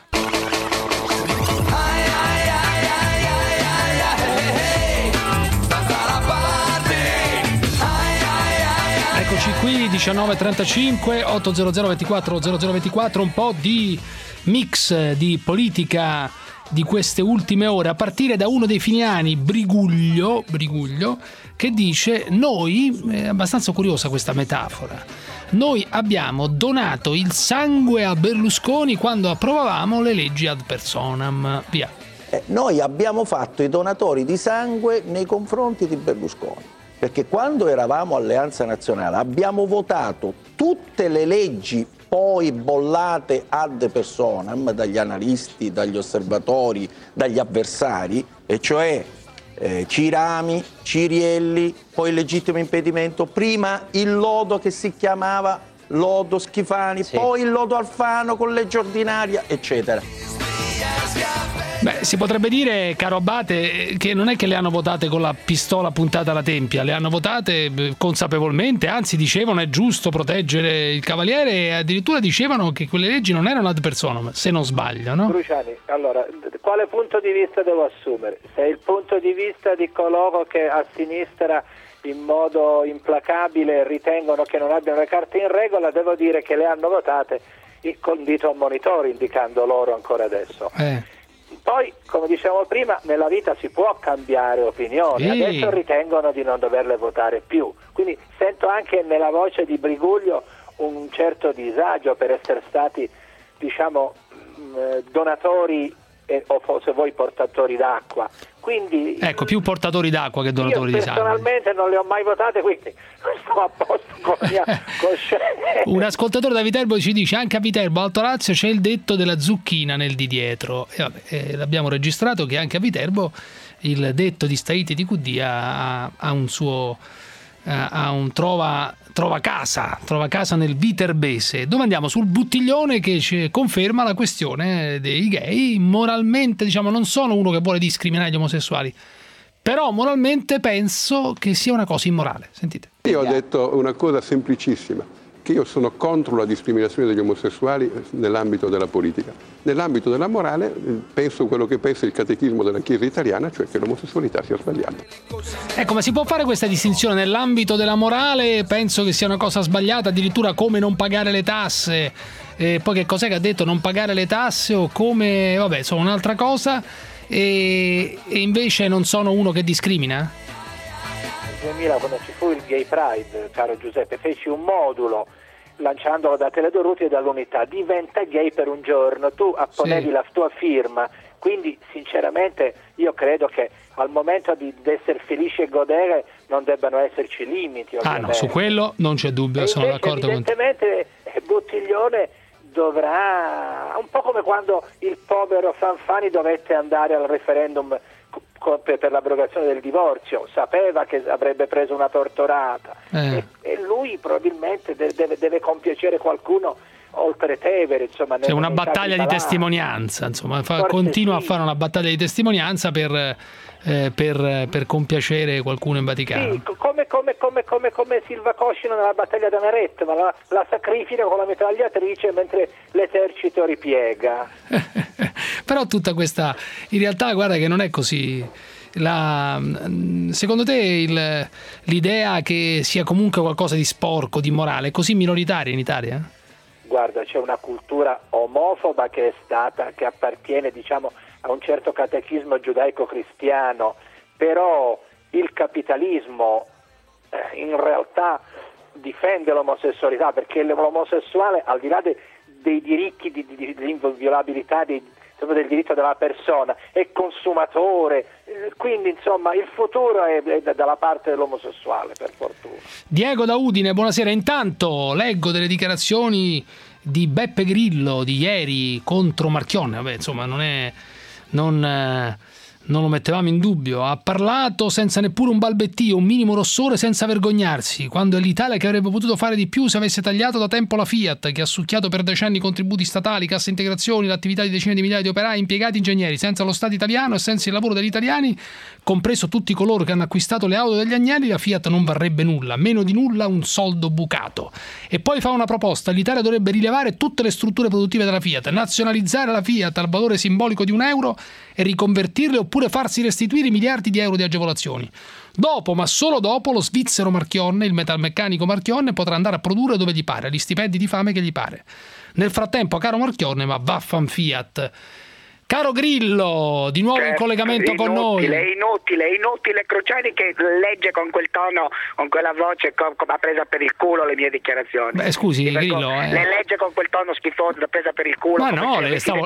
Eccoci qui, 19.35, 800 24 0024, un po' di mix di politica di queste ultime ore, a partire da uno dei finiani, Briguglio, che dice: noi, è abbastanza curiosa questa metafora, noi abbiamo donato il sangue a Berlusconi quando approvavamo le leggi ad personam. Via.
Noi abbiamo fatto i donatori di sangue nei confronti di Berlusconi, perché quando eravamo Alleanza Nazionale abbiamo votato tutte le leggi poi bollate ad personam dagli analisti, dagli osservatori, dagli avversari, e cioè Cirami, Cirielli, poi il legittimo impedimento, prima il lodo che si chiamava lodo Schifani, poi il lodo Alfano con legge ordinaria, eccetera.
Beh, si potrebbe dire, caro Abate, che non è che le hanno votate con la pistola puntata alla tempia, le hanno votate consapevolmente, anzi dicevano è giusto proteggere il cavaliere, e addirittura dicevano che quelle leggi non erano ad personam, se non sbaglio, no?
Cruciani, allora, quale punto di vista devo assumere? Se è il punto di vista di coloro che a sinistra in modo implacabile ritengono che non abbiano le carte in regola, devo dire che le hanno votate con dito ammonitore, indicando loro ancora adesso. Poi, come dicevamo prima, nella vita si può cambiare opinione, adesso ritengono di non doverle votare più, quindi sento anche nella voce di Briguglio un certo disagio per essere stati, diciamo, donatori o forse voi portatori d'acqua. Quindi,
ecco, più portatori d'acqua che donatori di sangue.
Personalmente non le ho mai votate, quindi sto a posto con la mia coscienza.
Un ascoltatore da Viterbo ci dice: anche a Viterbo, Alto Lazio, c'è il detto della zucchina nel di dietro. E vabbè, l'abbiamo registrato che anche a Viterbo il detto di Staiti di Cuddia ha un suo trova casa nel viterbese. Dove andiamo? Sul Buttiglione, che ci conferma la questione dei gay. Moralmente, diciamo, non sono uno che vuole discriminare gli omosessuali, però moralmente penso che sia una cosa immorale. Sentite.
Io ho detto una cosa semplicissima, che io sono contro la discriminazione degli omosessuali nell'ambito della politica. Nell'ambito della morale penso quello che pensa il catechismo della Chiesa italiana, cioè che l'omosessualità sia sbagliata.
Ecco, ma si può fare questa distinzione nell'ambito della morale? Penso che sia una cosa sbagliata, addirittura come non pagare le tasse. Poi che cos'è che ha detto? Non pagare le tasse o come... Vabbè, sono un'altra cosa. E invece non sono uno che discrimina?
Nel 2000, quando ci fu il Gay Pride, caro Giuseppe, feci un modulo lanciandolo da Teledorruti e dall'Unità: diventa gay per un giorno, tu apponevi la tua firma, quindi sinceramente io credo che al momento di essere felici e godere non debbano esserci limiti, ovviamente.
No, su quello non c'è dubbio, sono d'accordo con te.
Evidentemente Buttiglione dovrà, un po' come quando il povero Fanfani dovette andare al referendum per l'abrogazione del divorzio, sapeva che avrebbe preso una tortorata e lui probabilmente deve compiacere qualcuno oltre Tevere, insomma.
C'è una battaglia di testimonianza, insomma, continua a fare una battaglia di testimonianza per compiacere qualcuno in Vaticano.
Sì, come Silva Coscino nella battaglia d'Anaretto, ma la sacrifica con la mitragliatrice mentre l'esercito ripiega.
Però tutta questa, in realtà guarda che non è così. Secondo te l'idea che sia comunque qualcosa di sporco, di immorale, è così minoritaria in Italia?
Guarda, c'è una cultura omofoba che appartiene, diciamo, a un certo catechismo giudaico-cristiano, però il capitalismo in realtà difende l'omosessualità, perché l'omosessuale, al di là dei diritti di inviolabilità del diritto della persona, è consumatore, quindi insomma il futuro è dalla parte dell'omosessuale, per fortuna. Diego
da Udine, buonasera. Intanto leggo delle dichiarazioni di Beppe Grillo di ieri contro Marchionne. Vabbè, insomma non lo mettevamo in dubbio. Ha parlato senza neppure un balbettio, un minimo rossore, senza vergognarsi, quando è l'Italia che avrebbe potuto fare di più se avesse tagliato da tempo la Fiat, che ha succhiato per decenni contributi statali, casse integrazioni, l'attività di decine di migliaia di operai, impiegati, ingegneri. Senza lo Stato italiano e senza il lavoro degli italiani, compreso tutti coloro che hanno acquistato le auto degli agnelli, la Fiat non varrebbe nulla, meno di nulla, un soldo bucato. E poi fa una proposta: l'Italia dovrebbe rilevare tutte le strutture produttive della Fiat, nazionalizzare la Fiat al valore simbolico di €1 e riconvertirle, oppure farsi restituire miliardi di euro di agevolazioni. Dopo, ma solo dopo, lo svizzero Marchionne, il metalmeccanico Marchionne, potrà andare a produrre dove gli pare, agli stipendi di fame che gli pare. Nel frattempo, caro Marchionne, ma vaffan Fiat. Caro Grillo, di nuovo in collegamento con noi.
È inutile Cruciani che legge con quel tono, con quella voce come ha presa per il culo le mie dichiarazioni.
Beh, scusi, Grillo.
Le legge con quel tono schifoso, da presa per il culo,
ma
come,
no,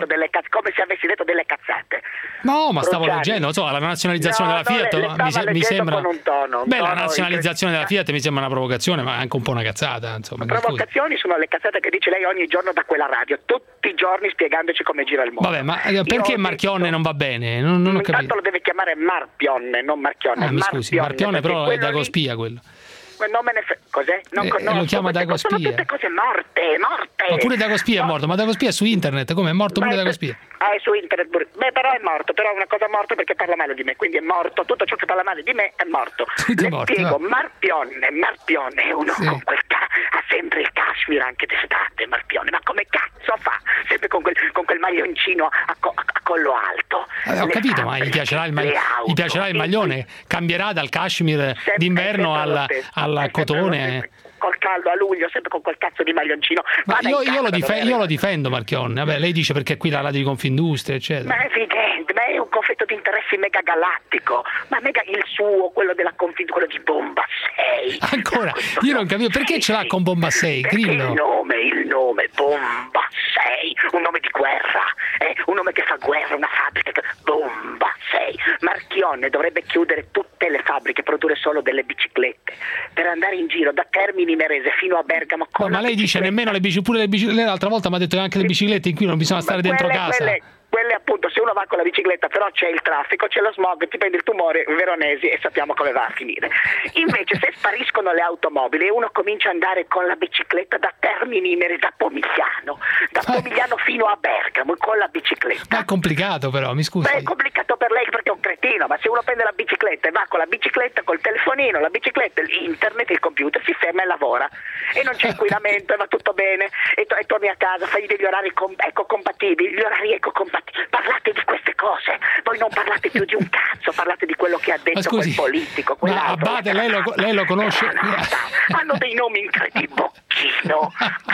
come se avessi detto delle cazzate.
No, ma
Cruciani.
Stavo leggendo, la nazionalizzazione della Fiat mi sembra...
Con un tono,
la nazionalizzazione della Fiat mi sembra una provocazione, ma anche un po' una cazzata. Insomma,
provocazioni sono le cazzate che dice lei ogni giorno da quella radio, tutti i giorni spiegandoci come gira il mondo.
Vabbè, ma perché Marchionne non va bene? Non ho capito.
Intanto lo deve chiamare Marpionne, non Marchionne.
Mi scusi, Marchionne però è Dagospia quello.
Non me ne cos'è? Non
lo chiama Dagospia.
Sono tutte cose morte.
Ma pure Dagospia è morto, ma Dagospia è su internet, come è morto pure Dagospia?
È su internet pure. Beh, però è morto, però è una cosa morta perché parla male di me, quindi è morto. Tutto ciò che parla male di me è morto. Spiego, Marpionne è uno con quel ha sempre il cashmere anche d'estate, Marpionne, ma come cazzo fa? Sempre con quel maglioncino a collo alto.
Ho capito, ma gli piacerà il maglione, cambierà dal cashmere d'inverno alla cotone.
Col caldo a luglio, sempre con quel cazzo di maglioncino.
Ma io lo difendo Marchionne. Vabbè, lei dice perché qui la radio di Confindustria, eccetera.
Ma è evidente, ma è un conflitto di interessi mega galattico. Ma mega il suo, quello della Confindustria, quello di Bomba 6.
Ancora, io non capivo perché ce l'ha con Bomba 6, Grillo.
Il nome Bomba 6, un nome di guerra, un nome che fa guerra, una fabbrica, Bomba 6. Marchionne dovrebbe chiudere tutte le fabbriche, produrre solo delle biciclette per andare in giro da Termini Imerese fino a Bergamo.
Ma lei dice nemmeno le biciclette, pure le biciclette. L'altra volta mi ha detto che anche le biciclette in cui non bisogna stare dentro casa.
Quelle
appunto se uno va con la bicicletta però c'è il traffico, c'è lo smog, ti prendi il tumore veronesi e sappiamo come va a finire. Invece se spariscono le automobili e uno comincia ad andare con la bicicletta da Termini Imere, da Pomigliano fino a Bergamo con la bicicletta.
Ma è complicato però, mi scusi.
Beh, è complicato per lei perché è un cretino, ma se uno prende la bicicletta e va con la bicicletta, col telefonino, la bicicletta, l'internet, il computer, si ferma e lavora e non c'è inquinamento e va tutto bene e torni a casa, fai degli orari ecocompatibili, gli orari ecocompatibili, parlate di queste cose, voi non parlate più di un cazzo, parlate di quello che ha detto quel politico, quell'altro.
Ma Abate, lei lo conosce?
Hanno dei nomi incredibili, Bocchino,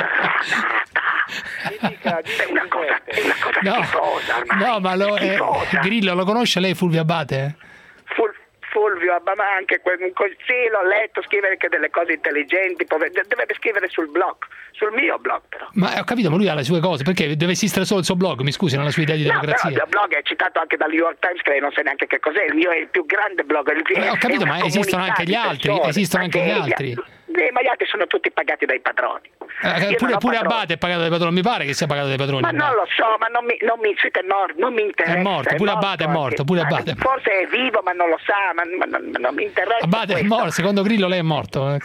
Granata, è una cosa schifosa ormai.
No, ma Grillo, lo conosce lei Fulvio Abate?
Fulvio, ma anche sì, l'ho letto, scrivere anche delle cose intelligenti, dovrebbe scrivere sul blog, sul mio blog però.
Ma ho capito, ma lui ha le sue cose, perché deve esistere solo il suo blog, mi scusi, non la sua idea di democrazia?
No, il blog è citato anche dal New York Times, che lei non sa neanche che cos'è, il mio è il più grande blog.
Ho capito, ma esistono anche gli altri,
ma gli altri sono tutti pagati dai padroni.
Pure Abate è pagato dai padroni, mi pare che sia pagato dai padroni.
Ma non lo so, ma non mi interessa.
È morto, pure Abate è morto, pure Abate.
Forse è vivo, ma non lo sa, ma non mi interessa.
Abate è morto, secondo Grillo lei è morto.
Ma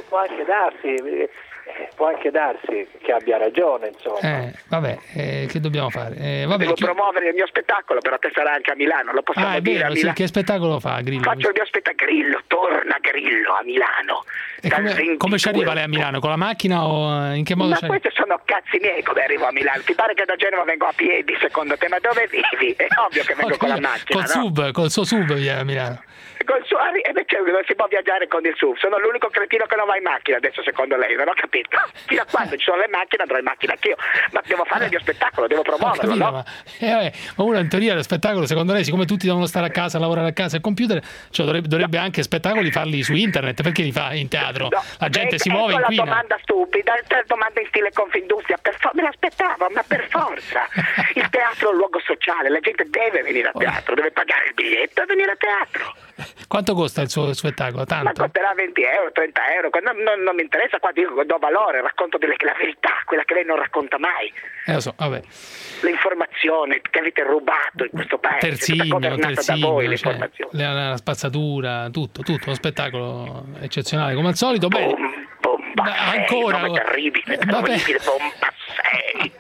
può anche darsi che abbia ragione, insomma.
Che dobbiamo fare?
Devo promuovere il mio spettacolo, però te sarà anche a Milano, lo possiamo
è
dire
vero,
a Milano.
Sì, che spettacolo fa Grillo?
Faccio il mio spettacolo, torna Grillo a Milano.
E come ci arriva lei a Milano? Con la macchina o in che modo ci arriva?
Questi sono cazzi miei come arrivo a Milano. Ti pare che da Genova vengo a piedi secondo te? Ma dove vivi? È ovvio che vengo con la macchina,
col suo sub viene a Milano.
Non si può viaggiare con il SUV, sono l'unico cretino che non va in macchina adesso secondo lei, non ho capito. Fino a quando ci sono le macchine andrò in macchina anch'io, ma devo fare il mio spettacolo, devo promuoverlo, no?
Ma uno in teoria lo spettacolo, secondo lei, siccome tutti devono stare a casa, lavorare a casa e computer, dovrebbe anche spettacoli farli su internet, perché li fa in teatro? La gente si muove in
la domanda stupida, domanda in stile Confindustria, me l'aspettavo, ma per forza. Il teatro è un luogo sociale, la gente deve venire a teatro, deve pagare il biglietto e venire a teatro.
Quanto costa il suo spettacolo? Tanto?
Ma costerà 20 euro, 30 euro, non mi interessa quanto, io do valore, racconto la verità, quella che lei non racconta mai.
Lo so, vabbè.
L'informazione che avete rubato in questo paese,
Terzigno,
da voi l'informazione.
La spazzatura, tutto, uno spettacolo eccezionale come al solito. Bene. Ancora.
Terribile, bomba 6.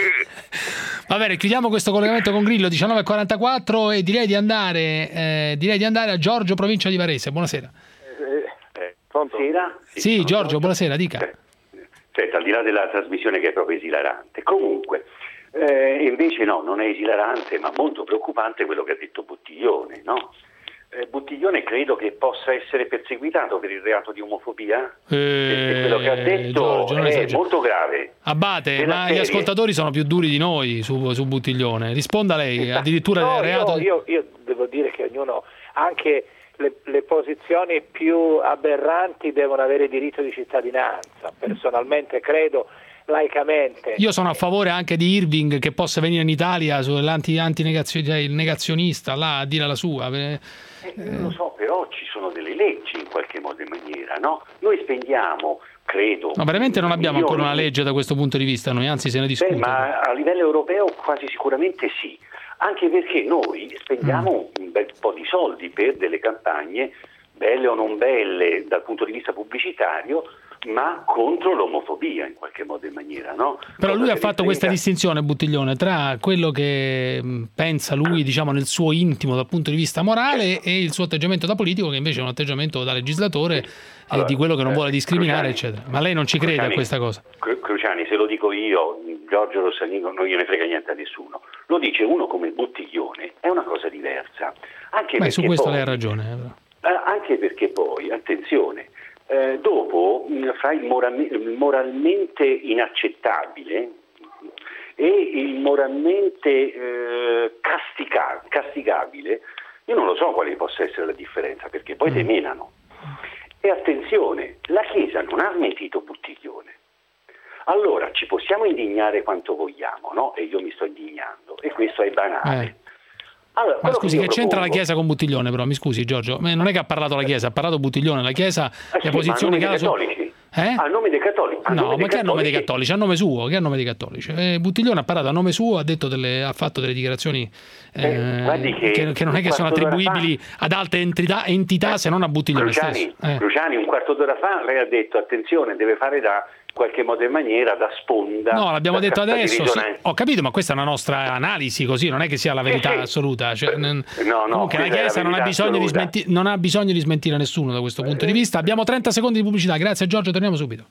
Va bene, chiudiamo questo collegamento con Grillo, 19:44, e direi di andare a Giorgio, provincia di Varese. Buonasera.
Pronto?
Sì, Giorgio, buonasera, dica.
Certo, al di là della trasmissione che è proprio esilarante. Comunque, invece no, non è esilarante, ma molto preoccupante quello che ha detto Buttiglione, no? Buttiglione credo che possa essere perseguitato per il reato di omofobia, perché quello che ha detto
Giorgio,
è molto grave.
Abate, ma gli ascoltatori sono più duri di noi su Buttiglione, risponda lei, addirittura del reato...
Io devo dire che ognuno, anche le posizioni più aberranti devono avere diritto di cittadinanza, personalmente credo, laicamente.
Io sono a favore anche di Irving, che possa venire in Italia il negazionista là a dire la sua.
Non lo so, però ci sono delle leggi in qualche modo e maniera, no? Noi spendiamo, credo...
No, veramente non abbiamo ancora una legge da questo punto di vista, noi anzi se ne discute.
Ma a livello europeo quasi sicuramente sì, anche perché noi spendiamo un bel po' di soldi per delle campagne, belle o non belle dal punto di vista pubblicitario, ma contro l'omofobia in qualche modo e maniera, no?
Però lui ha fatto questa distinzione, Buttiglione, tra quello che pensa lui, diciamo, nel suo intimo dal punto di vista morale e il suo atteggiamento da politico, che invece è un atteggiamento da legislatore di quello che non vuole discriminare, eccetera. Ma lei non ci crede a questa cosa?
Cruciani, se lo dico io, Giorgio Rossanino, non gliene frega niente a nessuno. Lo dice uno come Buttiglione, è una cosa diversa. Anche
su questo lei ha ragione.
Anche perché poi, attenzione, dopo fra il moralmente inaccettabile e il moralmente castigabile, io non lo so quale possa essere la differenza, perché poi temenano. E attenzione, la Chiesa non ha smentito Buttiglione. Allora ci possiamo indignare quanto vogliamo, no? E io mi sto indignando, e questo è banale. Allora,
ma scusi, che c'entra la Chiesa con Buttiglione, però? Mi scusi, Giorgio, non è che ha parlato la Chiesa, ha parlato Buttiglione. La Chiesa, le posizioni che ha
A nome dei cattolici?
No, ma che a nome dei cattolici? A nome suo, che a nome dei cattolici? Buttiglione ha parlato a nome suo, ha fatto delle dichiarazioni che non è che sono attribuibili ad altre entità se non a Buttiglione stesso.
Cruciani, un quarto d'ora fa lei ha detto attenzione, deve fare da qualche modo e maniera da sponda.
No, l'abbiamo detto adesso, sì. Ho capito, ma questa è una nostra analisi, così non è che sia la verità assoluta. Cioè, comunque la Chiesa non ha bisogno di smentire nessuno da questo punto di vista. Abbiamo 30 secondi di pubblicità. Grazie Giorgio, torniamo subito.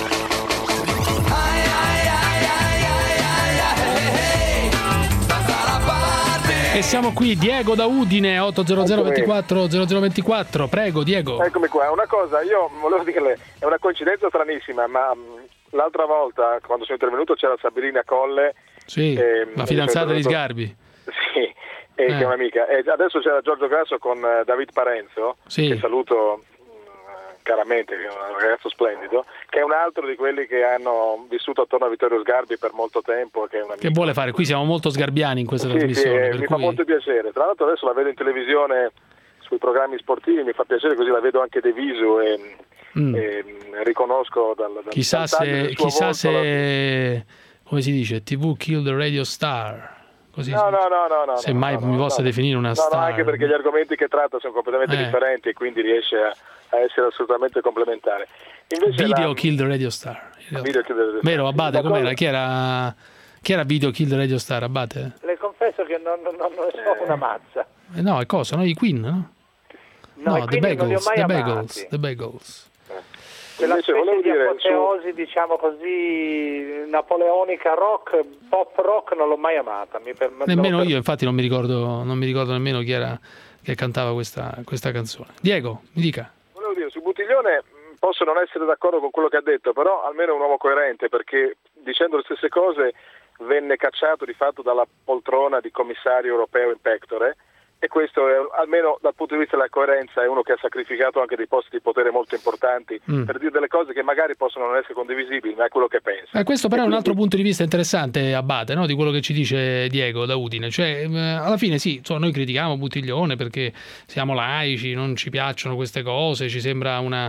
E siamo qui, Diego da Udine, 800 24 0024, prego Diego.
Eccomi qua, una cosa, io volevo dirle, è una coincidenza stranissima, ma l'altra volta quando sono intervenuto c'era Sabina Colle.
Sì, la fidanzata di Sgarbi.
Sì, che è un'amica. E adesso c'era Giorgio Grasso con David Parenzo, che saluto caramente, che è un ragazzo splendido, che è un altro di quelli che hanno vissuto attorno a Vittorio Sgarbi per molto tempo. Che
vuole fare? Qui siamo molto sgarbiani in questa trasmissione.
Sì, mi fa molto piacere. Tra l'altro adesso la vedo in televisione sui programmi sportivi, mi fa piacere, così la vedo anche de viso e riconosco dal
chissà se come si dice, TV kill the radio star. Così
no.
Se mai mi possa definire una star.
No, anche perché gli argomenti che tratta sono completamente differenti e quindi riesce a essere assolutamente complementare. Invece
Video Kill the Radio Star. Vero, Abate, com'era? Chi era Video Kill the Radio Star, Abate?
Le confesso che non so una mazza.
No, è cosa? No? I Queen, no?
No,
The Bagels.
Quella specie di apoteosi, diciamo così, napoleonica rock, pop rock, non l'ho mai amata.
Nemmeno io, infatti non mi ricordo nemmeno chi era che cantava questa canzone. Diego, mi dica.
Volevo dire, su Buttiglione posso non essere d'accordo con quello che ha detto, però almeno è un uomo coerente, perché dicendo le stesse cose venne cacciato di fatto dalla poltrona di commissario europeo in pectore, e questo è, almeno dal punto di vista della coerenza, è uno che ha sacrificato anche dei posti di potere molto importanti per dire delle cose che magari possono non essere condivisibili, ma è quello che pensa.
Questo però è un altro punto di vista interessante, Abate, no? Di quello che ci dice Diego da Udine. Cioè, alla fine sì, noi critichiamo Buttiglione perché siamo laici, non ci piacciono queste cose, ci sembra una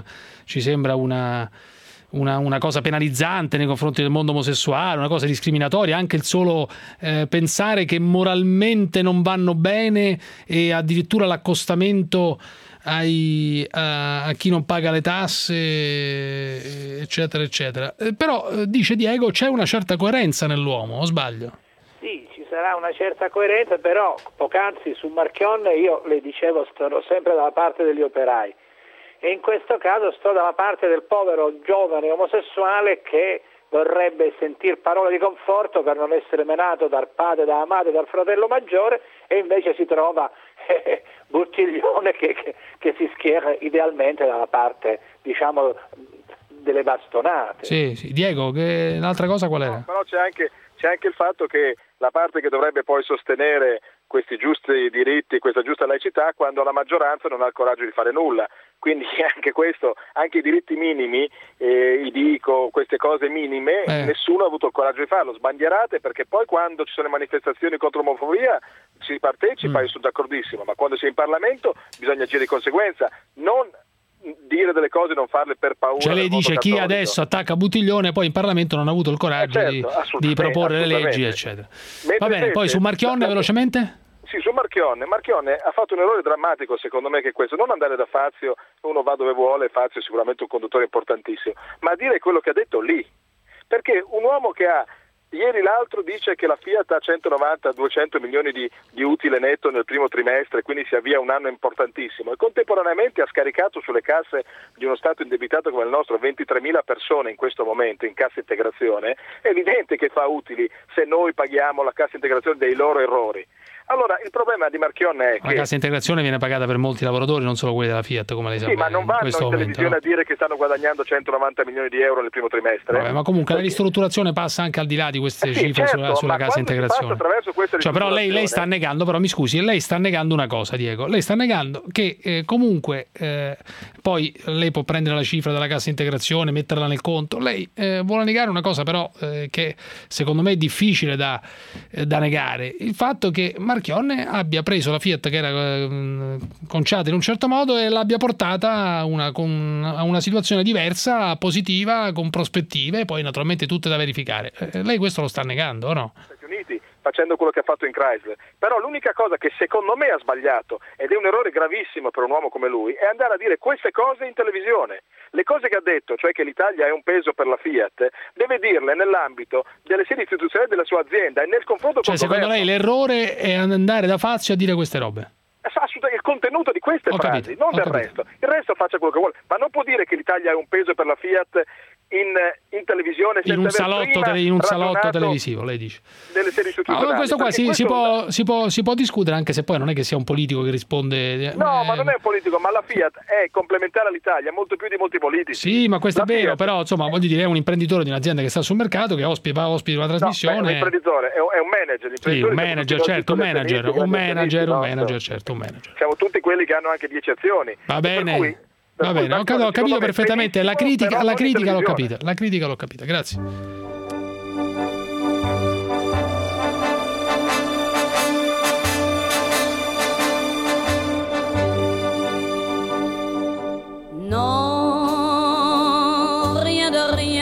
cosa penalizzante nei confronti del mondo omosessuale, una cosa discriminatoria, anche il solo pensare che moralmente non vanno bene, e addirittura l'accostamento a chi non paga le tasse, eccetera eccetera. Però dice Diego, c'è una certa coerenza nell'uomo, o sbaglio?
Sì, ci sarà una certa coerenza, però poc'anzi su Marchionne io le dicevo starò sempre dalla parte degli operai. E in questo caso sto dalla parte del povero giovane omosessuale che vorrebbe sentir parole di conforto per non essere menato dal padre, dalla madre, dal fratello maggiore, e invece si trova Buttiglione che si schiera idealmente dalla parte, diciamo, delle bastonate.
Sì. Diego, l'altra cosa qual era?
No, però c'è anche il fatto che la parte che dovrebbe poi sostenere questi giusti diritti, questa giusta laicità, quando la maggioranza non ha il coraggio di fare nulla. Quindi anche questo, anche i diritti minimi, queste cose minime, nessuno ha avuto il coraggio di farlo. Sbandierate, perché poi quando ci sono le manifestazioni contro l'omofobia si partecipa, io sono d'accordissimo, ma quando si è in Parlamento bisogna agire di conseguenza, non dire delle cose, non farle per paura.
Cioè lei dice chi adesso attacca Buttiglione poi in Parlamento non ha avuto il coraggio di proporre le leggi, eccetera. Va bene, poi su Marchionne velocemente?
Sì, su Marchionne ha fatto un errore drammatico, secondo me, che è questo: non andare da Fazio, uno va dove vuole, Fazio è sicuramente un conduttore importantissimo, ma dire quello che ha detto lì, perché un uomo che ieri l'altro dice che la Fiat ha 190-200 milioni di utile netto nel primo trimestre, quindi si avvia un anno importantissimo, e contemporaneamente ha scaricato sulle casse di uno Stato indebitato come il nostro 23.000 persone in questo momento in cassa integrazione. È evidente che fa utili se noi paghiamo la cassa integrazione dei loro errori. Allora, il problema di Marchionne è che
la cassa integrazione viene pagata per molti lavoratori, non solo quelli della Fiat, come lei sa.
Sì, ma non vanno in televisione a dire che stanno guadagnando 190 milioni di euro nel primo trimestre.
Vabbè, ma comunque la ristrutturazione passa anche al di là di queste cifre,
certo,
sulla cassa integrazione.
Cioè,
però lei sta negando, però mi scusi, lei sta negando una cosa, Diego. Lei sta negando che comunque poi lei può prendere la cifra della cassa integrazione, metterla nel conto. Lei vuole negare una cosa però che secondo me è difficile da negare, il fatto che Marchionne abbia preso la Fiat che era conciata in un certo modo e l'abbia portata a una situazione diversa, positiva, con prospettive, poi naturalmente tutte da verificare. Lei questo lo sta negando o no?
Stati Uniti, facendo quello che ha fatto in Chrysler. Però l'unica cosa che secondo me ha sbagliato, ed è un errore gravissimo per un uomo come lui, è andare a dire queste cose in televisione. Le cose che ha detto, cioè che l'Italia è un peso per la Fiat, deve dirle nell'ambito delle sedi istituzionali della sua azienda e nel confronto con il governo.
Secondo lei l'errore è andare da Fazio a dire queste robe?
Il contenuto di queste frasi, non del resto. Il resto faccia quello che vuole, ma non può dire che l'Italia è un peso per la Fiat in televisione
in un salotto televisivo, lei dice.
Delle serie istituzionali.
Questo qua si può discutere, anche se poi non è che sia un politico che risponde.
No, ma non è un politico, ma la Fiat è complementare all'Italia molto più di molti politici.
Sì, ma questo è vero, però insomma voglio dire, è un imprenditore di un'azienda che sta sul mercato, che ospita una trasmissione.
No, l'imprenditore è un manager.
Sì, un manager, certo, un manager.
Siamo tutti quelli che hanno anche 10 azioni.
Va bene. Va bene, ho capito perfettamente. La critica l'ho capita. La critica l'ho capita, grazie.
Non, rien de rien.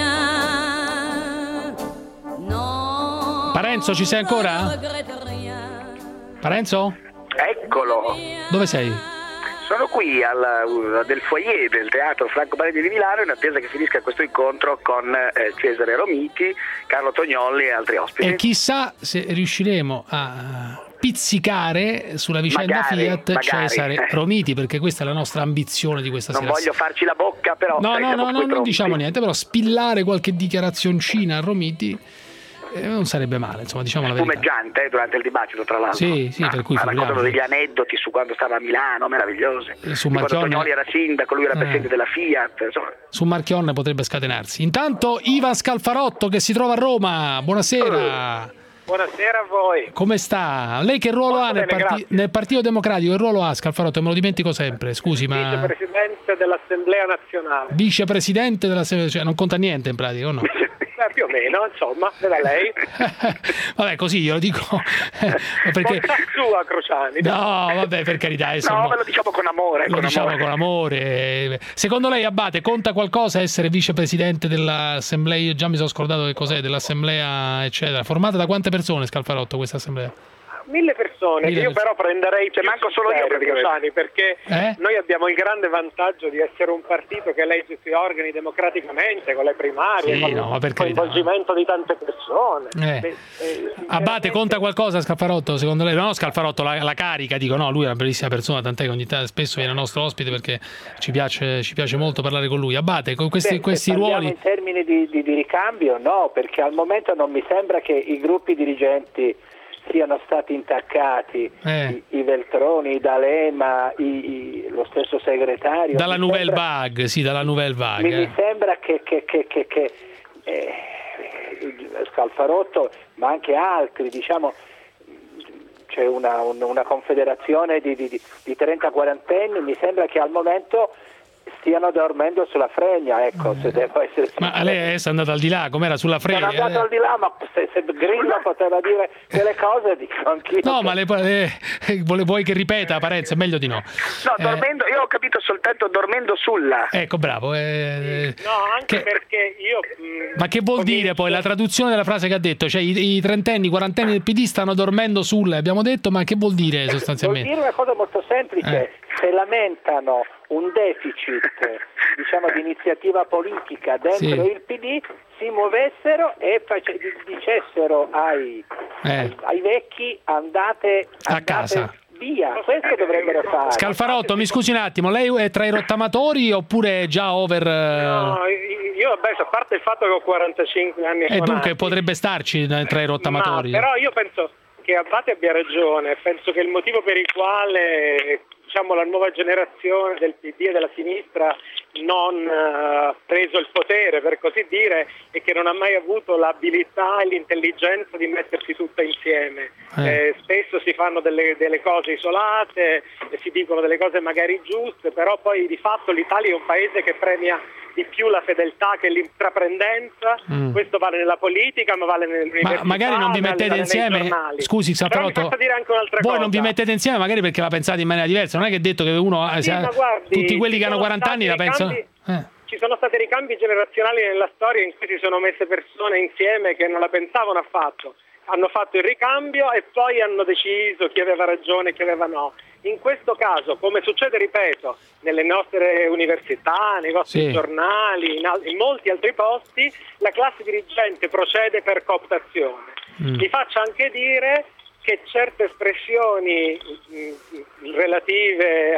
Parenzo, ci sei ancora? Parenzo?
Eccolo.
Dove sei?
Sono qui del foyer del Teatro Franco Paredi di Milano in attesa che finisca questo incontro con Cesare Romiti, Carlo Tognolli e altri ospiti.
E chissà se riusciremo a pizzicare sulla vicenda Fiat Cesare Romiti, perché questa è la nostra ambizione di questa sera.
Non voglio farci la bocca, però.
No, non diciamo niente, però spillare qualche dichiarazioncina a Romiti non sarebbe male, insomma, diciamo la verità.
Spumeggiante durante il dibattito, tra l'altro.
Sì, per cui
raccontano degli aneddoti su quando stava a Milano, meravigliosi.
Su
quando
Marchionne
Tognoli era sindaco, lui era presidente della Fiat, insomma.
Su Marchionne potrebbe scatenarsi. Intanto Ivan Scalfarotto che si trova a Roma. Buonasera.
Buonasera a voi.
Come sta? Lei che ruolo ha nel Partito Democratico? Che ruolo ha Scalfarotto? Me lo dimentico sempre, scusi, ma
vicepresidente dell'Assemblea Nazionale.
Vicepresidente dell'Assemblea, cioè non conta niente in pratica, o no?
Più o meno, insomma, da lei.
Vabbè, così glielo dico. Perché
sua, Crociani.
No, vabbè, per carità.
No, ve lo diciamo con amore.
Con amore. Secondo lei, Abate, conta qualcosa essere vicepresidente dell'Assemblea? Io già mi sono scordato che cos'è, dell'Assemblea, eccetera. Formata da quante persone, Scalfarotto, questa Assemblea?
1000 persone. Io però prenderei
manco solo io
Crociani, perché noi abbiamo il grande vantaggio di essere un partito che elegge i suoi organi democraticamente, con le primarie, con il coinvolgimento di tante persone.
Abate, conta qualcosa Scalfarotto, secondo lei? No, Scalfarotto, la carica, dico, no, lui è una bellissima persona, tant'è che spesso viene il nostro ospite perché ci piace molto parlare con lui. Abate, con questi ruoli
in termini di ricambio, no, perché al momento non mi sembra che i gruppi dirigenti siano stati intaccati, i Veltroni, i D'Alema, lo stesso segretario.
Dalla Nouvelle Vague, dalla Nouvelle Vague.
Mi sembra che Scalfarotto, ma anche altri, diciamo, c'è una confederazione di 30-40 anni, mi sembra che al momento stiano dormendo sulla fregna, ecco, se devo essere sincero.
Ma lei è andata al di là, com'era sulla fregna?
Sono andato al di là, ma se Grillo poteva dire delle cose, dico anch'io.
No, ma vuoi che ripeta, Parenzo? È meglio di no.
No, dormendo, io ho capito soltanto dormendo sulla.
Ecco, bravo.
No, anche perché io...
Ma che vuol dire poi la traduzione della frase che ha detto? Cioè i trentenni, quarantenni del PD stanno dormendo sulla, abbiamo detto, ma che vuol dire sostanzialmente?
Vuol dire una cosa molto semplice. Se lamentano un deficit, diciamo, di iniziativa politica dentro il PD, si muovessero e dicessero ai vecchi andate
a casa.
Via, questo dovrebbero fare.
Scalfarotto, mi scusi un attimo, lei è tra i rottamatori oppure è già over?
No, io a parte il fatto che ho 45 anni
e dunque potrebbe starci tra i rottamatori.
Però io penso che Abate abbia ragione, penso che il motivo per il quale, diciamo, la nuova generazione del PD e della sinistra non preso il potere, per così dire, e che non ha mai avuto l'abilità e l'intelligenza di mettersi tutta insieme. Spesso si fanno delle cose isolate, si dicono delle cose magari giuste, però poi di fatto l'Italia è un paese che premia di più la fedeltà che l'intraprendenza. Questo vale nella politica, ma vale nell'università.
Ma magari non vi mettete insieme, scusi Scalfarotto, voi non vi mettete insieme magari perché la pensate in maniera diversa, non è che è detto che uno tutti quelli che hanno 40 anni la pensano.
Ci sono stati ricambi generazionali nella storia in cui si sono messe persone insieme che non la pensavano affatto, hanno fatto il ricambio e poi hanno deciso chi aveva ragione e chi aveva no. In questo caso, come succede, ripeto, nelle nostre università, nei nostri giornali, in molti altri posti, la classe dirigente procede per cooptazione. Vi faccio anche dire che certe espressioni relative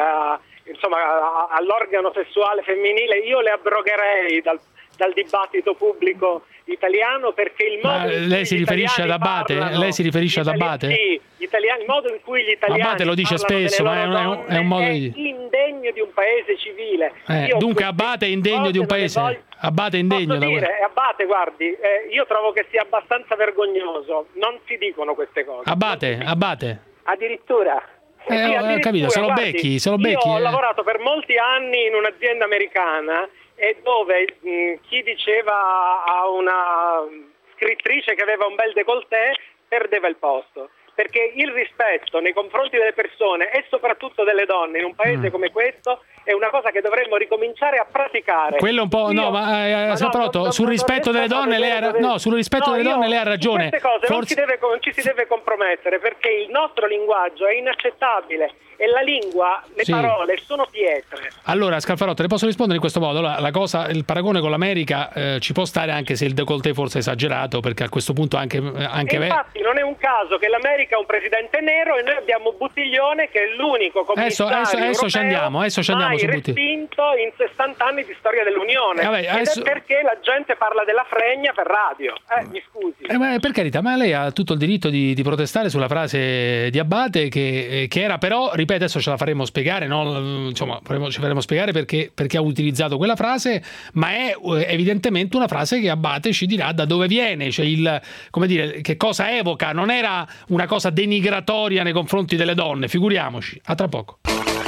all'organo sessuale femminile io le abrogherei dal dibattito pubblico italiano, perché il modo
lei si riferisce ad Abate? Lei si riferisce ad Abate?
Sì, il modo in cui gli italiani
Abate lo dice spesso, ma è un modo di
indegno di un paese civile.
Dunque Abate è indegno di un paese? Abate è indegno
Abate, guardi, io trovo che sia abbastanza vergognoso, non si dicono queste cose.
Abate.
Addirittura.
Ho capito, se lo becchi.
Io ho lavorato per molti anni in un'azienda americana e dove chi diceva a una scrittrice che aveva un bel décolleté perdeva il posto, perché il rispetto nei confronti delle persone e soprattutto delle donne in un paese come questo è una cosa che dovremmo ricominciare a praticare.
Quello un po' Scalfarotto, sul rispetto delle donne lei ha ragione.
Queste cose non ci si deve compromettere, perché il nostro linguaggio è inaccettabile e la lingua, le parole sono pietre.
Allora Scalfarotto, le posso rispondere in questo modo? Allora, il paragone con l'America ci può stare, anche se il décolleté forse è esagerato, perché a questo punto anche
infatti non è un caso che l'America ha un presidente nero e noi abbiamo Buttiglione che è l'unico commissario
adesso ci andiamo
mai respinto in 60 anni di storia dell'Unione. Ed è perché la gente parla della fregna per radio. Mi scusi.
Per carità, ma lei ha tutto il diritto di protestare sulla frase di Abate che era però, ripeto, adesso ce la faremo spiegare, no? Insomma, ci faremo spiegare perché ha utilizzato quella frase, ma è evidentemente una frase che Abate ci dirà da dove viene, cioè che cosa evoca. Non era una cosa denigratoria nei confronti delle donne, figuriamoci. A tra poco.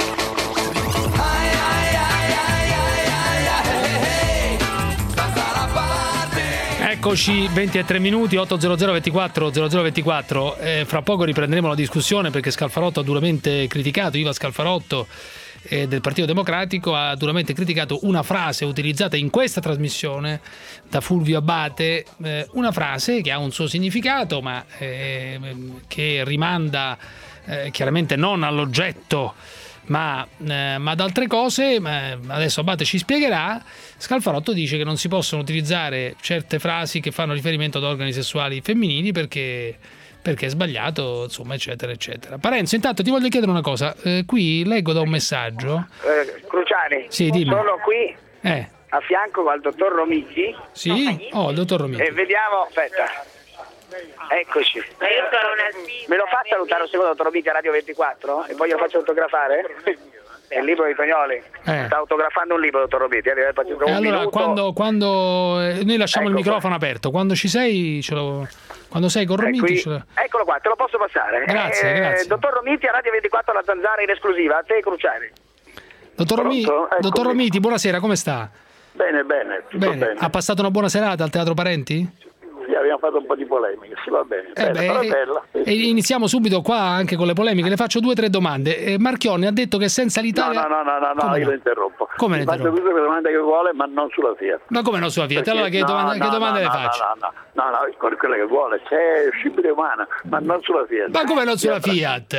Eccoci, 20:03, 800 24 0024. Fra poco riprenderemo la discussione, perché Scalfarotto ha duramente criticato, Iva Scalfarotto del Partito Democratico ha duramente criticato una frase utilizzata in questa trasmissione da Fulvio Abate, una frase che ha un suo significato, ma che rimanda chiaramente non all'oggetto ma ad altre cose. Adesso Abate ci spiegherà. Scalfarotto dice che non si possono utilizzare certe frasi che fanno riferimento ad organi sessuali femminili perché è sbagliato, insomma, eccetera eccetera. Parenzo, intanto ti voglio chiedere una cosa, qui leggo da un messaggio.
Cruciani,
dimmi.
Sono qui a fianco al dottor Romiti.
Sì, il dottor Romiti.
E vediamo, aspetta. Eccoci. Me lo fa salutare un secondo, dottor Romiti, a Radio 24? E poi glielo faccio autografare? È il libro di Tognoli. Sta autografando un libro, dottor Romiti.
Allora, quando noi lasciamo il microfono aperto, quando ci sei, quando sei con Romiti.
Eccolo qua, te lo posso passare.
Grazie.
Dottor Romiti a Radio 24, la Zanzara in esclusiva. A te, Cruciani.
Dottor Romiti, buonasera, come sta?
Bene, tutto bene.
Ha passato una buona serata al Teatro Parenti?
Sì, abbiamo fatto un po' di polemica, sì, va bene. Però è bella.
E iniziamo subito qua anche con le polemiche. Le faccio 2 o 3 domande. Marchionne ha detto che senza l'Italia...
No, io lo interrompo.
Come le interrompo?
Faccio tutte le domande che vuole, ma non sulla Fiat.
Ma come non sulla Fiat? Allora che domande le faccio?
No, con quella che vuole. C'è scibile umana, ma non sulla Fiat.
Ma come non sulla Fiat?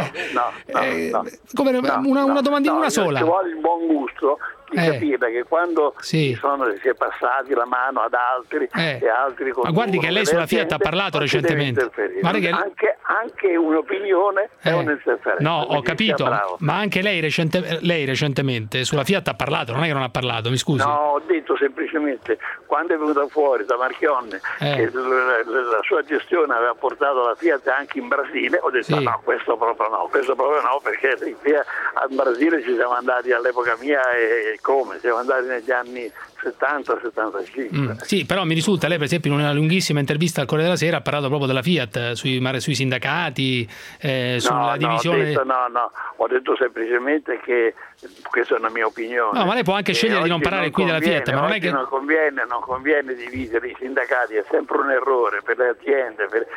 Una domandina, una sola.
Ci vuole il buon gusto di capire che quando si è passati la mano ad altri e altri...
Ma guardi che lei sulla Fiat ha parlato recentemente.
Anche un'opinione è un'interferenza.
No, ho capito, ma anche lei recentemente sulla Fiat ha parlato, non è che non ha parlato, mi scusi.
No, ho detto semplicemente, quando è venuta fuori da Marchionne che la sua gestione aveva portato la Fiat anche in Brasile, ho detto no, questo proprio no, perché in Brasile ci siamo andati all'epoca mia e come? Siamo andati negli anni 70-75.
Sì, però mi risulta, lei per esempio in una lunghissima intervista al Corriere della Sera ha parlato proprio della Fiat, sui sindacati, sulla divisione...
Ho detto semplicemente che questa è una mia opinione.
No, ma lei può anche scegliere di non parlare qui della Fiat, ma non è che...
Non conviene dividere i sindacati, è sempre un errore per le aziende, per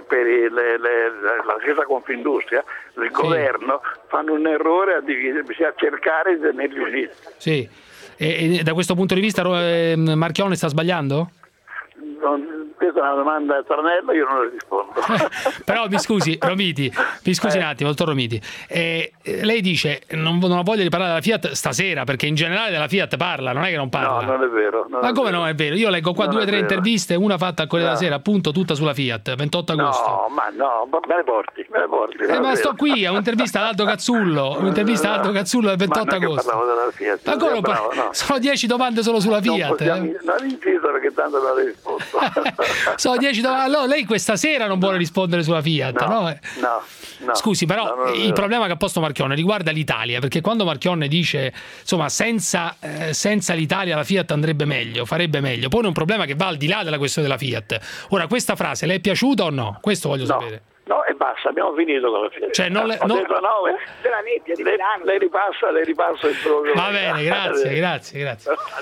la stessa Confindustria, il governo fanno un errore a dividere, bisogna cercare di tenerli uniti.
Sì, e da questo punto di vista Marchionne sta sbagliando?
Questa è una domanda a tranello, io non la rispondo.
Però mi scusi, Romiti, un attimo, dottor Romiti. Lei dice non ha voglia di parlare della Fiat stasera, perché in generale della Fiat parla, non è che non parla.
No, non è vero.
Ma come non è vero? Io leggo qua 2 o 3 interviste, una fatta al Corriere della Sera, appunto, tutta sulla Fiat, 28 agosto.
Me le porti.
Ma sto qui, a un'intervista ad Aldo Cazzullo, del 28 agosto.
Parlavo della Fiat.
Sono 10 domande solo sulla Fiat.
Non insisto perché tanto non la risposto.
Sono 10 domande. Allora, lei questa sera non vuole rispondere sulla Fiat, no? Scusi, però il problema che ha posto Marchionne riguarda l'Italia, perché quando Marchionne dice insomma senza l'Italia la Fiat andrebbe meglio, farebbe meglio, poi è un problema che va al di là della questione della Fiat. Ora, questa frase le è piaciuta o no? Questo voglio sapere.
No, e basta, abbiamo finito con la Fiat.
Cioè,
ho detto
della nebbia di Milano.
Le ripassa il programma.
Va bene, grazie.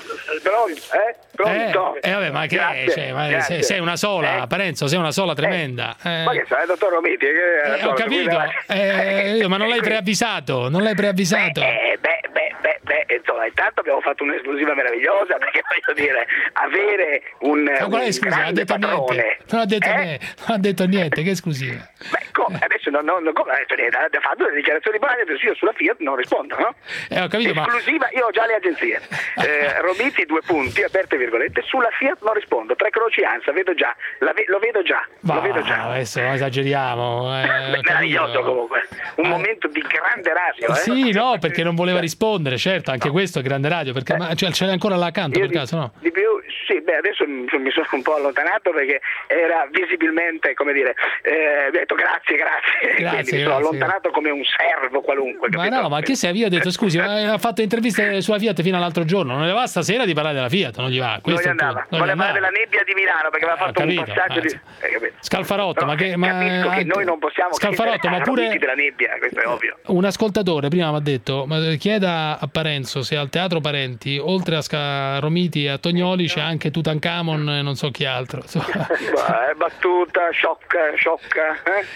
Pronto?
Vabbè, ma che
grazie.
sei una sola, Parenzo, sei una sola tremenda.
Ma che sai, dottor Romiti?
Ho capito, ma non l'hai preavvisato?
Insomma, intanto abbiamo fatto un'esclusiva meravigliosa, perché voglio dire, avere un grande padrone.
Non ha detto niente, che esclusiva?
Adesso non ha detto niente, ha fatto delle dichiarazioni buone, adesso io sulla Fiat non rispondo, no?
Ho capito,
esclusiva, io ho già le agenzie. Romiti 2 punti, aperte virgolette, sulla Fiat non rispondo, 3 croci ANSA, lo vedo già.
Adesso non esageriamo.
Meraviglioso comunque, un momento di grande radio.
Sì, no, perché non voleva rispondere, certo, anche questo è grande radio, perché ce l'hai ancora là accanto per caso, no?
Di più, sì, adesso mi sono un po' allontanato perché era visibilmente, come dire, ho detto grazie, quindi mi sono allontanato come un servo qualunque.
Ma capito? No, ma che sei? Io ho detto scusi, ha fatto interviste sulla Fiat fino all'altro giorno, non le va stasera di parlare della Fiat, non gli va.
Non gli andava, voleva parlare della nebbia di Milano perché aveva fatto un passaggio di...
Scalfarotto,
capisco che noi non possiamo
Scalfarotto, ma pure
della nebbia, questo è ovvio.
Un ascoltatore prima mi ha detto, chieda a Parenzo se al Teatro Parenti, oltre a Romiti e a Tognoli, c'è anche Tutankhamon e non so chi altro.
Battuta, sciocca.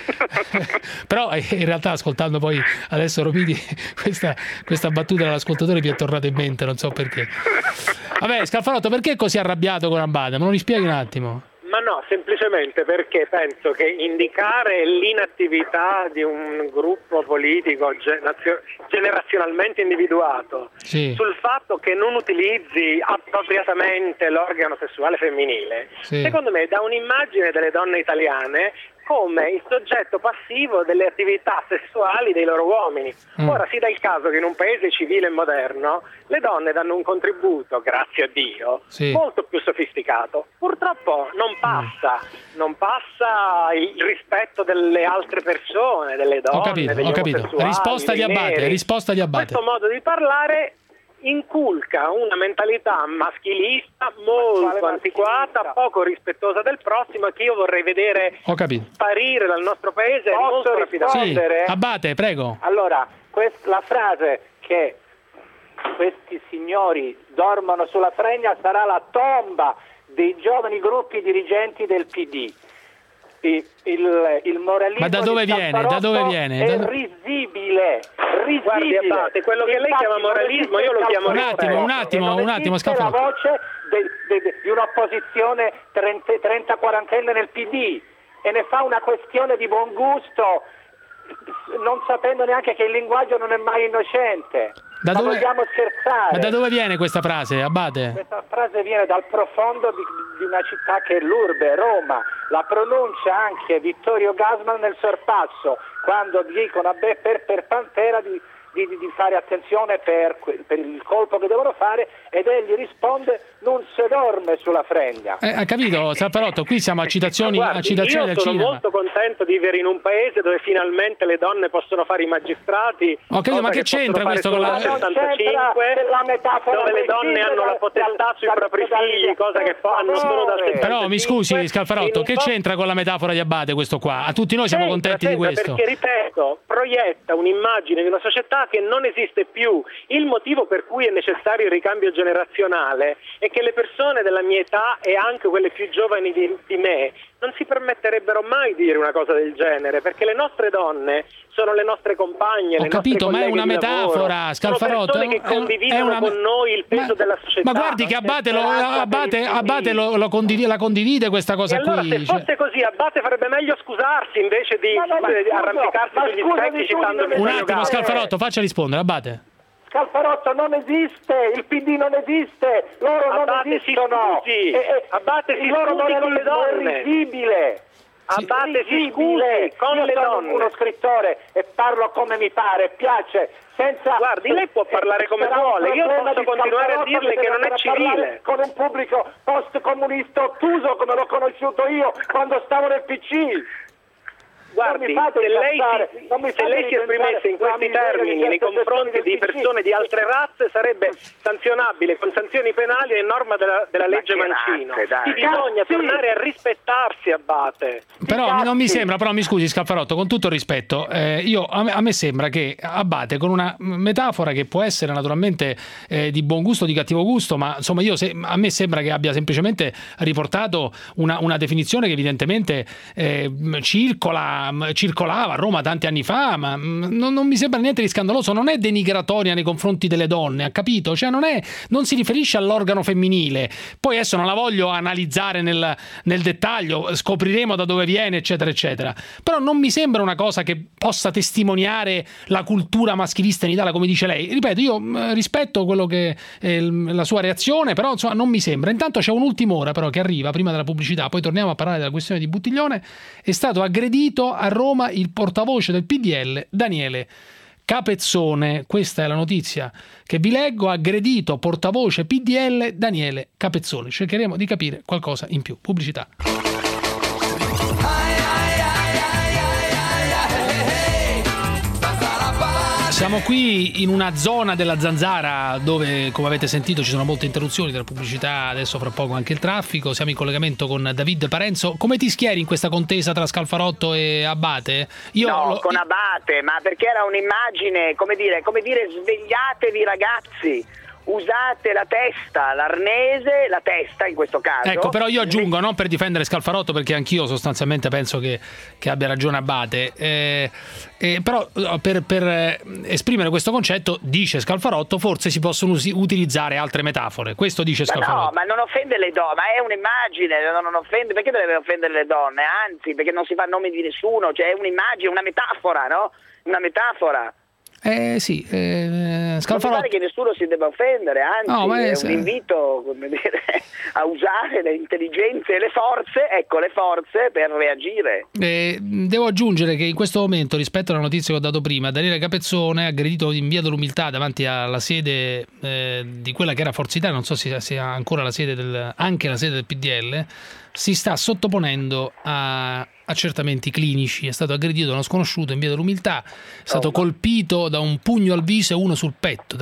Però in realtà, ascoltando poi adesso Romiti, questa battuta dell'ascoltatore mi è tornata in mente, non so perché. Vabbè, Scalfarotto, perché è così arrabbiato con Abate? Me lo rispieghi un attimo?
Ma no, semplicemente perché penso che indicare l'inattività di un gruppo politico generazionalmente individuato sul fatto che non utilizzi appropriatamente l'organo sessuale femminile, secondo me dà un'immagine delle donne italiane come il soggetto passivo delle attività sessuali dei loro uomini. Ora si dà il caso che in un paese civile e moderno le donne danno un contributo, grazie a Dio, molto più sofisticato. Purtroppo non passa il rispetto delle altre persone, delle donne, degli omosessuali, risposta di Abate. Questo modo di parlare inculca una mentalità maschilista molto antiquata, poco rispettosa del prossimo, che io vorrei vedere sparire dal nostro paese molto rapidamente.
Abate, prego.
Allora, la frase che questi signori dormono sulla fregna sarà la tomba dei giovani gruppi dirigenti del PD. Il moralismo,
ma da dove viene?
È risibile.
Guardi, Abate, quello che lei chiama moralismo io lo chiamo
un attimo,
Scalfarotto. La voce di un'opposizione 30-40enne nel PD e ne fa una questione di buon gusto, non sapendo neanche che il linguaggio non è mai innocente. Vogliamo scherzare?
Ma da dove viene questa frase, Abate?
Questa frase viene dal profondo di una città che è l'Urbe, Roma. La pronuncia anche Vittorio Gassman nel Sorpasso, quando dicono per Pantera di di fare attenzione per il colpo che devono fare, ed egli risponde: non si dorme sulla fregna.
Ha capito, Scalfarotto? Qui siamo a citazioni,
Guardi,
del cinema.
Io sono molto contento di vivere in un paese dove finalmente le donne possono fare i magistrati.
Ho capito, ma che c'entra questo con la...
75, dove le donne hanno la potestà sui propri figli, cosa che hanno solo dal 75.
Però mi scusi, Scalfarotto, che c'entra con la metafora di Abate questo qua? A tutti noi siamo contenti di questo.
Perché, ripeto, proietta un'immagine di una società che non esiste più. Il motivo per cui è necessario il ricambio generazionale è che le persone della mia età e anche quelle più giovani di me non si permetterebbero mai di dire una cosa del genere, perché le nostre donne sono le nostre compagne,
Ho capito, ma è una metafora, Scalfarotto.
Sono persone che condividono con noi il peso della società.
Ma guardi che Abate la condivide questa cosa
e allora,
qui.
se fosse così, Abate farebbe meglio scusarsi invece di arrampicarsi sugli specchi citando
un attimo, Scalfarotto, faccia rispondere, Abate.
Scalfarotto, non esiste, il PD non esiste, loro
Abate,
non esistono.
Abate, si
loro
scusi con le donne.
È risibile.
Abate, si scusi con le donne.
Io sono uno scrittore e parlo come mi pare, piace. Senza,
guardi, lei può parlare come vuole, io posso continuare a dirle che non è civile.
Con un pubblico post-comunista ottuso come l'ho conosciuto io quando stavo nel PC.
Guardi, se lei si esprimesse in questi termini nei confronti di persone di altre razze sarebbe sanzionabile con sanzioni penali e norma della legge Mancino. Bisogna tornare a rispettarsi, Abate.
Però non mi sembra, però mi scusi Scalfarotto, con tutto il rispetto, a me sembra che Abate con una metafora che può essere naturalmente di buon gusto o di cattivo gusto, ma insomma a me sembra che abbia semplicemente riportato una definizione che evidentemente circolava a Roma tanti anni fa, ma non mi sembra niente di scandaloso, non è denigratoria nei confronti delle donne, ha capito? Cioè non si riferisce all'organo femminile. Poi adesso non la voglio analizzare nel dettaglio, scopriremo da dove viene, eccetera, eccetera. Però non mi sembra una cosa che possa testimoniare la cultura maschilista in Italia, come dice lei. Ripeto, io rispetto quello che è la sua reazione, però insomma non mi sembra. Intanto c'è un'ultima ora però che arriva prima della pubblicità, poi torniamo a parlare della questione di Buttiglione. È stato aggredito a Roma il portavoce del PDL Daniele Capezzone. Questa è la notizia che vi leggo: aggredito portavoce PDL Daniele Capezzone. Cercheremo di capire qualcosa in più. Pubblicità. Siamo qui in una zona della Zanzara dove, come avete sentito, ci sono molte interruzioni della pubblicità, adesso fra poco anche il traffico. Siamo in collegamento con David Parenzo. Come ti schieri in questa contesa tra Scalfarotto e Abate?
Con Abate, ma perché era un'immagine, come dire, svegliatevi ragazzi. Usate la testa, l'arnese, la testa in questo caso.
Ecco, però io aggiungo, non per difendere Scalfarotto, perché anch'io sostanzialmente penso che abbia ragione Abate, però per esprimere questo concetto, dice Scalfarotto, forse si possono utilizzare altre metafore. Questo dice Scalfarotto.
No, ma non offende le donne, ma è un'immagine, non offende, perché deve offendere le donne? Anzi, perché non si fa nome di nessuno, cioè è un'immagine, una metafora, no? Una metafora.
Sì, Scalfarotto.
Non pare che nessuno si debba offendere, anzi è un invito, come dire, a usare le intelligenze e le forze per reagire.
Devo aggiungere che in questo momento, rispetto alla notizia che ho dato prima, Daniele Capezzone, aggredito in via dell'Umiltà davanti alla sede di quella che era Forza Italia, non so se sia ancora anche la sede del PDL, si sta sottoponendo a accertamenti clinici. È stato aggredito da uno sconosciuto in via dell'Umiltà, è stato colpito da un pugno al viso e uno sul petto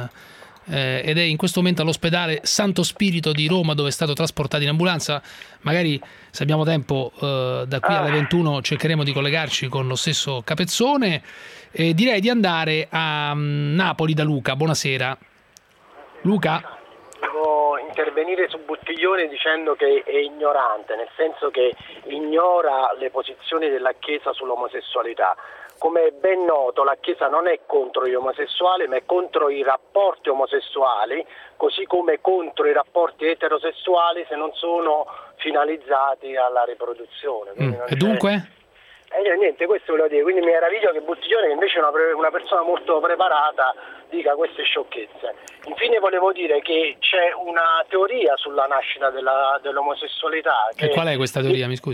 ed è in questo momento all'ospedale Santo Spirito di Roma, dove è stato trasportato in ambulanza. Magari, se abbiamo tempo, da qui alle 21 cercheremo di collegarci con lo stesso Capezzone. Direi di andare a Napoli da Luca. Buonasera Luca.
Devo intervenire su Buttiglione dicendo che è ignorante, nel senso che ignora le posizioni della Chiesa sull'omosessualità. Come è ben noto, la Chiesa non è contro gli omosessuali, ma è contro i rapporti omosessuali, così come contro i rapporti eterosessuali se non sono finalizzati alla riproduzione.
E dunque?
Niente, questo volevo dire, quindi mi meraviglio che Buttiglione, che invece è una persona molto preparata, dica queste sciocchezze. Infine volevo dire che c'è una teoria sulla nascita dell'omosessualità.
E qual è questa teoria, mi scusi?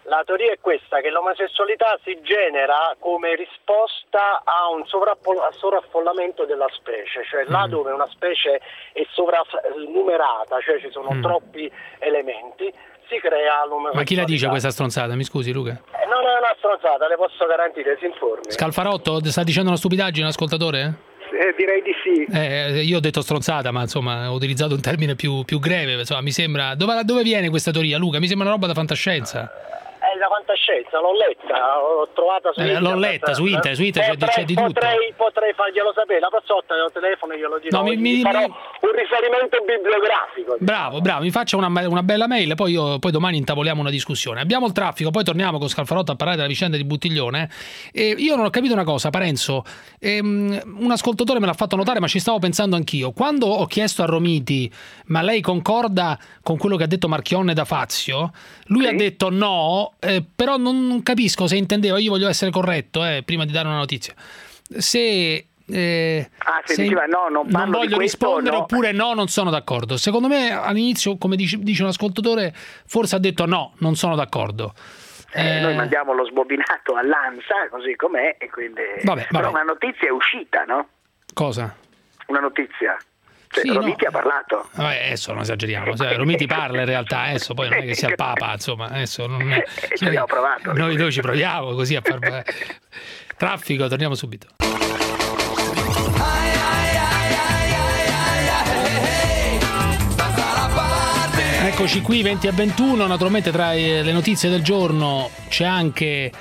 La teoria è questa, che l'omosessualità si genera come risposta a un sovraffollamento della specie, cioè là dove una specie è numerata, cioè ci sono troppi elementi, si crea l'omosessualità.
Ma chi la dice questa stronzata? Mi scusi, Luca.
Non è una stronzata, le posso garantire, si informi.
Scalfarotto sta dicendo una stupidaggine, ascoltatore?
Direi di sì.
Io ho detto stronzata, ma insomma ho utilizzato un termine più greve, insomma, mi sembra. Dove viene questa teoria, Luca? Mi sembra una roba da fantascienza.
È la fantascienza, l'ho letta, l'ho trovata su internet.
L'ho letta su internet, c'è di tutto.
Potrei farglielo sapere, la prossima volta io telefono e glielo dirò.
No,
farò un riferimento bibliografico.
Bravo, mi faccia una bella mail, poi domani intavoliamo una discussione. Abbiamo il traffico, poi torniamo con Scalfarotto a parlare della vicenda di Buttiglione. Io non ho capito una cosa, Parenzo, un ascoltatore me l'ha fatto notare, ma ci stavo pensando anch'io. Quando ho chiesto a Romiti, ma lei concorda con quello che ha detto Marchionne da Fazio, lui ha detto no, però non capisco se intendeva, io voglio essere corretto prima di dare una notizia, se
diceva no, non
voglio rispondere, no, oppure no, non sono d'accordo. Secondo me all'inizio, come dice un ascoltatore, forse ha detto no, non sono d'accordo.
Noi mandiamo lo sbobinato all'ANSA così com'è, e quindi però una notizia è uscita, no?
Cosa?
Una notizia. Romiti ha parlato.
Adesso non esageriamo, Romiti parla in realtà, adesso poi non è che sia il Papa, insomma, adesso non è...
ci abbiamo provato.
Noi ci proviamo così a far... Traffico, torniamo subito. Eccoci qui, 20:21, naturalmente tra le notizie del giorno c'è anche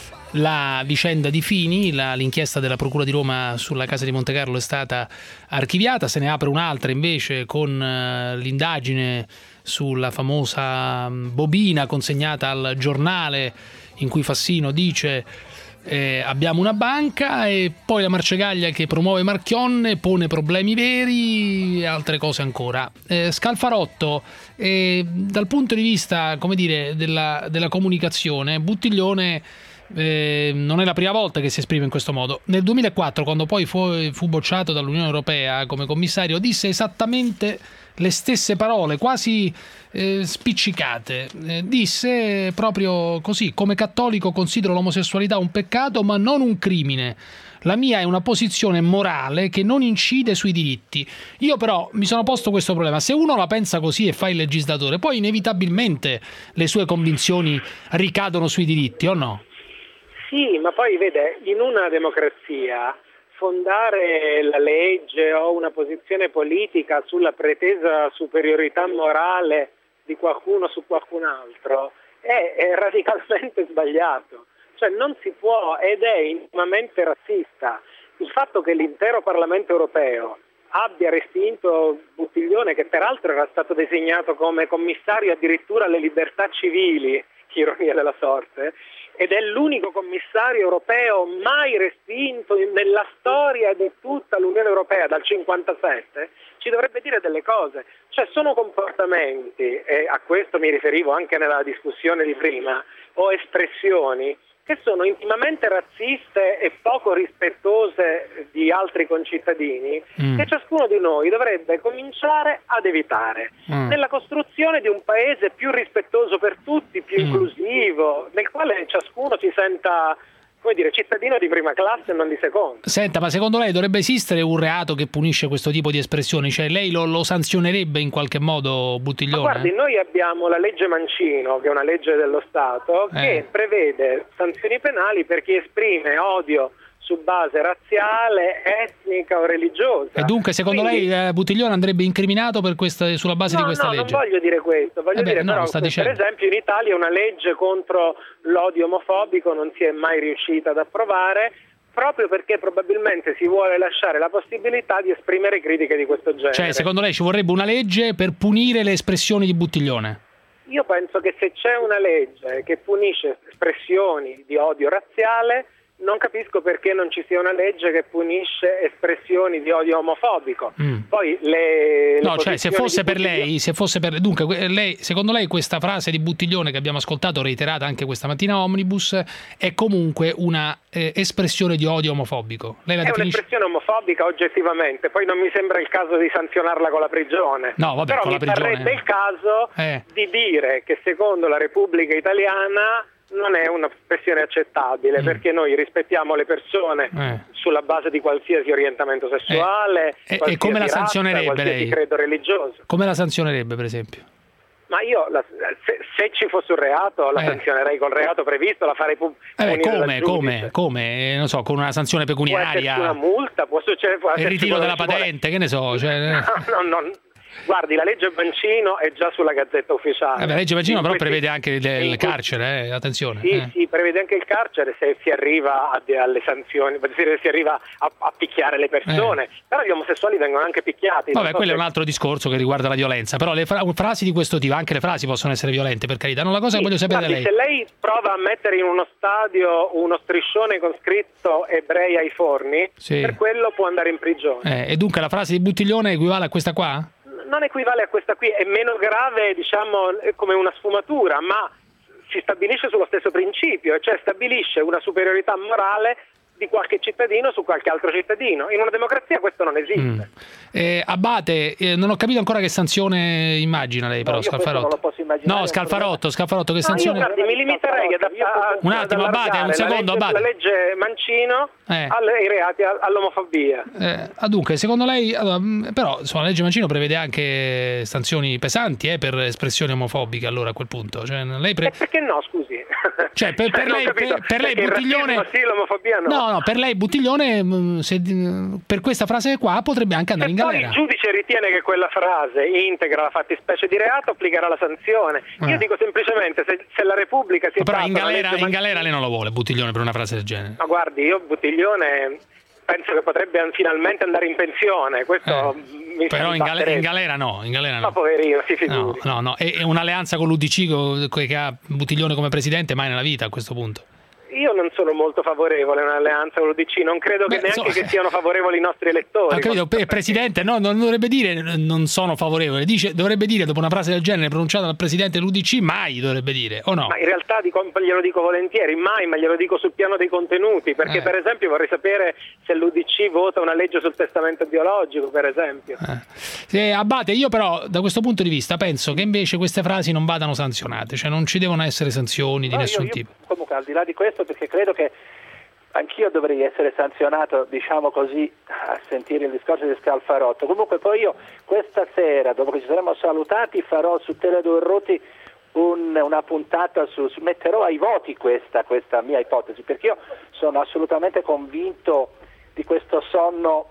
la vicenda di Fini, l'inchiesta della Procura di Roma sulla casa di Montecarlo è stata archiviata, se ne apre un'altra invece con l'indagine sulla famosa bobina consegnata al Giornale in cui Fassino dice abbiamo una banca, e poi la Marcegaglia che promuove Marchionne, pone problemi veri e altre cose ancora. Scalfarotto, dal punto di vista, come dire, della comunicazione, Buttiglione non è la prima volta che si esprime in questo modo. Nel 2004, quando poi fu bocciato dall'Unione Europea come commissario, disse esattamente le stesse parole, quasi spiccicate. Disse proprio così: come cattolico considero l'omosessualità un peccato ma non un crimine. La mia è una posizione morale che non incide sui diritti. Io però mi sono posto questo problema: se uno la pensa così e fa il legislatore, poi inevitabilmente le sue convinzioni ricadono sui diritti, o no?
Sì, ma poi vede, in una democrazia fondare la legge o una posizione politica sulla pretesa superiorità morale di qualcuno su qualcun altro è radicalmente sbagliato. Cioè non si può, ed è intimamente razzista. Il fatto che l'intero Parlamento europeo abbia respinto Buttiglione, che peraltro era stato designato come commissario addirittura alle libertà civili, ironia della sorte, ed è l'unico commissario europeo mai respinto nella storia di tutta l'Unione Europea dal 1957, ci dovrebbe dire delle cose. Cioè sono comportamenti, e a questo mi riferivo anche nella discussione di prima, o espressioni che sono intimamente razziste e poco rispettose di altri concittadini, che ciascuno di noi dovrebbe cominciare ad evitare nella costruzione di un paese più rispettoso per tutti, più inclusivo, nel quale ciascuno si senta, come dire, cittadino di prima classe e non di seconda.
Senta, ma secondo lei dovrebbe esistere un reato che punisce questo tipo di espressioni? Cioè lei lo sanzionerebbe in qualche modo, Buttiglione?
Ma guardi, noi abbiamo la legge Mancino, che è una legge dello Stato, che prevede sanzioni penali per chi esprime odio su base razziale, etnica o religiosa.
E dunque, secondo lei, Buttiglione andrebbe incriminato per sulla base di questa legge?
No, non voglio dire questo. Voglio dire però che, per esempio, in Italia una legge contro l'odio omofobico non si è mai riuscita ad approvare, proprio perché probabilmente si vuole lasciare la possibilità di esprimere critiche di questo genere.
Cioè, secondo lei ci vorrebbe una legge per punire le espressioni di Buttiglione?
Io penso che se c'è una legge che punisce espressioni di odio razziale, non capisco perché non ci sia una legge che punisce espressioni di odio omofobico. Poi
cioè se fosse per lei, dunque lei, secondo lei questa frase di Buttiglione che abbiamo ascoltato, reiterata anche questa mattina a Omnibus, è comunque una espressione di odio omofobico? Lei la definisce?
Un'espressione omofobica oggettivamente, poi non mi sembra il caso di sanzionarla con la prigione.
No, vabbè,
però
con la prigione
parrebbe il caso di dire che secondo la Repubblica Italiana non è una questione accettabile, perché noi rispettiamo le persone sulla base di qualsiasi orientamento sessuale,
e come la sanzionerebbe
qualsiasi
lei?
credo religioso.
Come la sanzionerebbe, per esempio?
Ma io, se ci fosse un reato, la sanzionerei col reato previsto, la farei
come? Non so, con una sanzione pecuniaria?
Può esserci una multa, può succedere...
Il ritiro della patente, che ne so?
No. Guardi, la legge Mancino è già sulla Gazzetta Ufficiale.
La legge Mancino però prevede anche il carcere, attenzione.
Sì, prevede anche il carcere se si arriva alle sanzioni, se si arriva a picchiare le persone. Però gli omosessuali vengono anche picchiati.
Vabbè, quello è un altro discorso che riguarda la violenza. Però le frasi di questo tipo, anche le frasi possono essere violente, per carità. Non la cosa che voglio sapere da lei.
Se lei prova a mettere in uno stadio uno striscione con scritto ebrei ai forni, per quello può andare in prigione.
E dunque la frase di Buttiglione equivale a questa qua?
Non equivale a questa qui, è meno grave, diciamo, come una sfumatura, ma si stabilisce sullo stesso principio, cioè stabilisce una superiorità morale di qualche cittadino su qualche altro cittadino. In una democrazia questo non esiste.
Abate, non ho capito ancora che sanzione immagina lei, però, Scalfarotto.
Non lo posso immaginare.
No, Scalfarotto, che sanzione?
Io mi limiterei
un attimo, Abate, un secondo, Abate.
La legge Mancino ai reati all'omofobia.
Dunque, secondo lei, però insomma, la legge Mancino prevede anche sanzioni pesanti per espressioni omofobiche, allora a quel punto. Cioè, lei
perché no, scusi?
Cioè, per lei Buttiglione...
Sì, l'omofobia no.
No, per lei Buttiglione, per questa frase qua, potrebbe anche andare in galera.
Il giudice ritiene che quella frase integra la fattispecie di reato, applicherà la sanzione. Io dico semplicemente, se la Repubblica si è
però in galera lei non lo vuole Buttiglione per una frase del genere.
Ma guardi, io Buttiglione penso che potrebbe finalmente andare in pensione. Questo
però in galera no.
Ma poverino, si figuri.
No. E un'alleanza con l'UDC che ha Buttiglione come presidente mai nella vita a questo punto.
Io non sono molto favorevole a un'alleanza con l'UDC, non credo che che siano favorevoli i nostri elettori.
Ho capito, Presidente, no, non dovrebbe dire non sono favorevole, dovrebbe dire dopo una frase del genere pronunciata dal Presidente dell'UDC, mai dovrebbe dire, o no?
Ma in realtà glielo dico volentieri, mai, ma glielo dico sul piano dei contenuti, perché per esempio vorrei sapere se l'UDC vota una legge sul testamento biologico, per esempio.
Abate, io però da questo punto di vista penso che invece queste frasi non vadano sanzionate, cioè non ci devono essere sanzioni di nessun tipo.
Comunque, al di là di questo, perché credo che anch'io dovrei essere sanzionato, diciamo così, a sentire il discorso di Scalfarotto. Comunque poi io questa sera, dopo che ci saremo salutati, farò su Tele2 Ruoti una puntata metterò ai voti questa mia ipotesi, perché io sono assolutamente convinto di questo sonno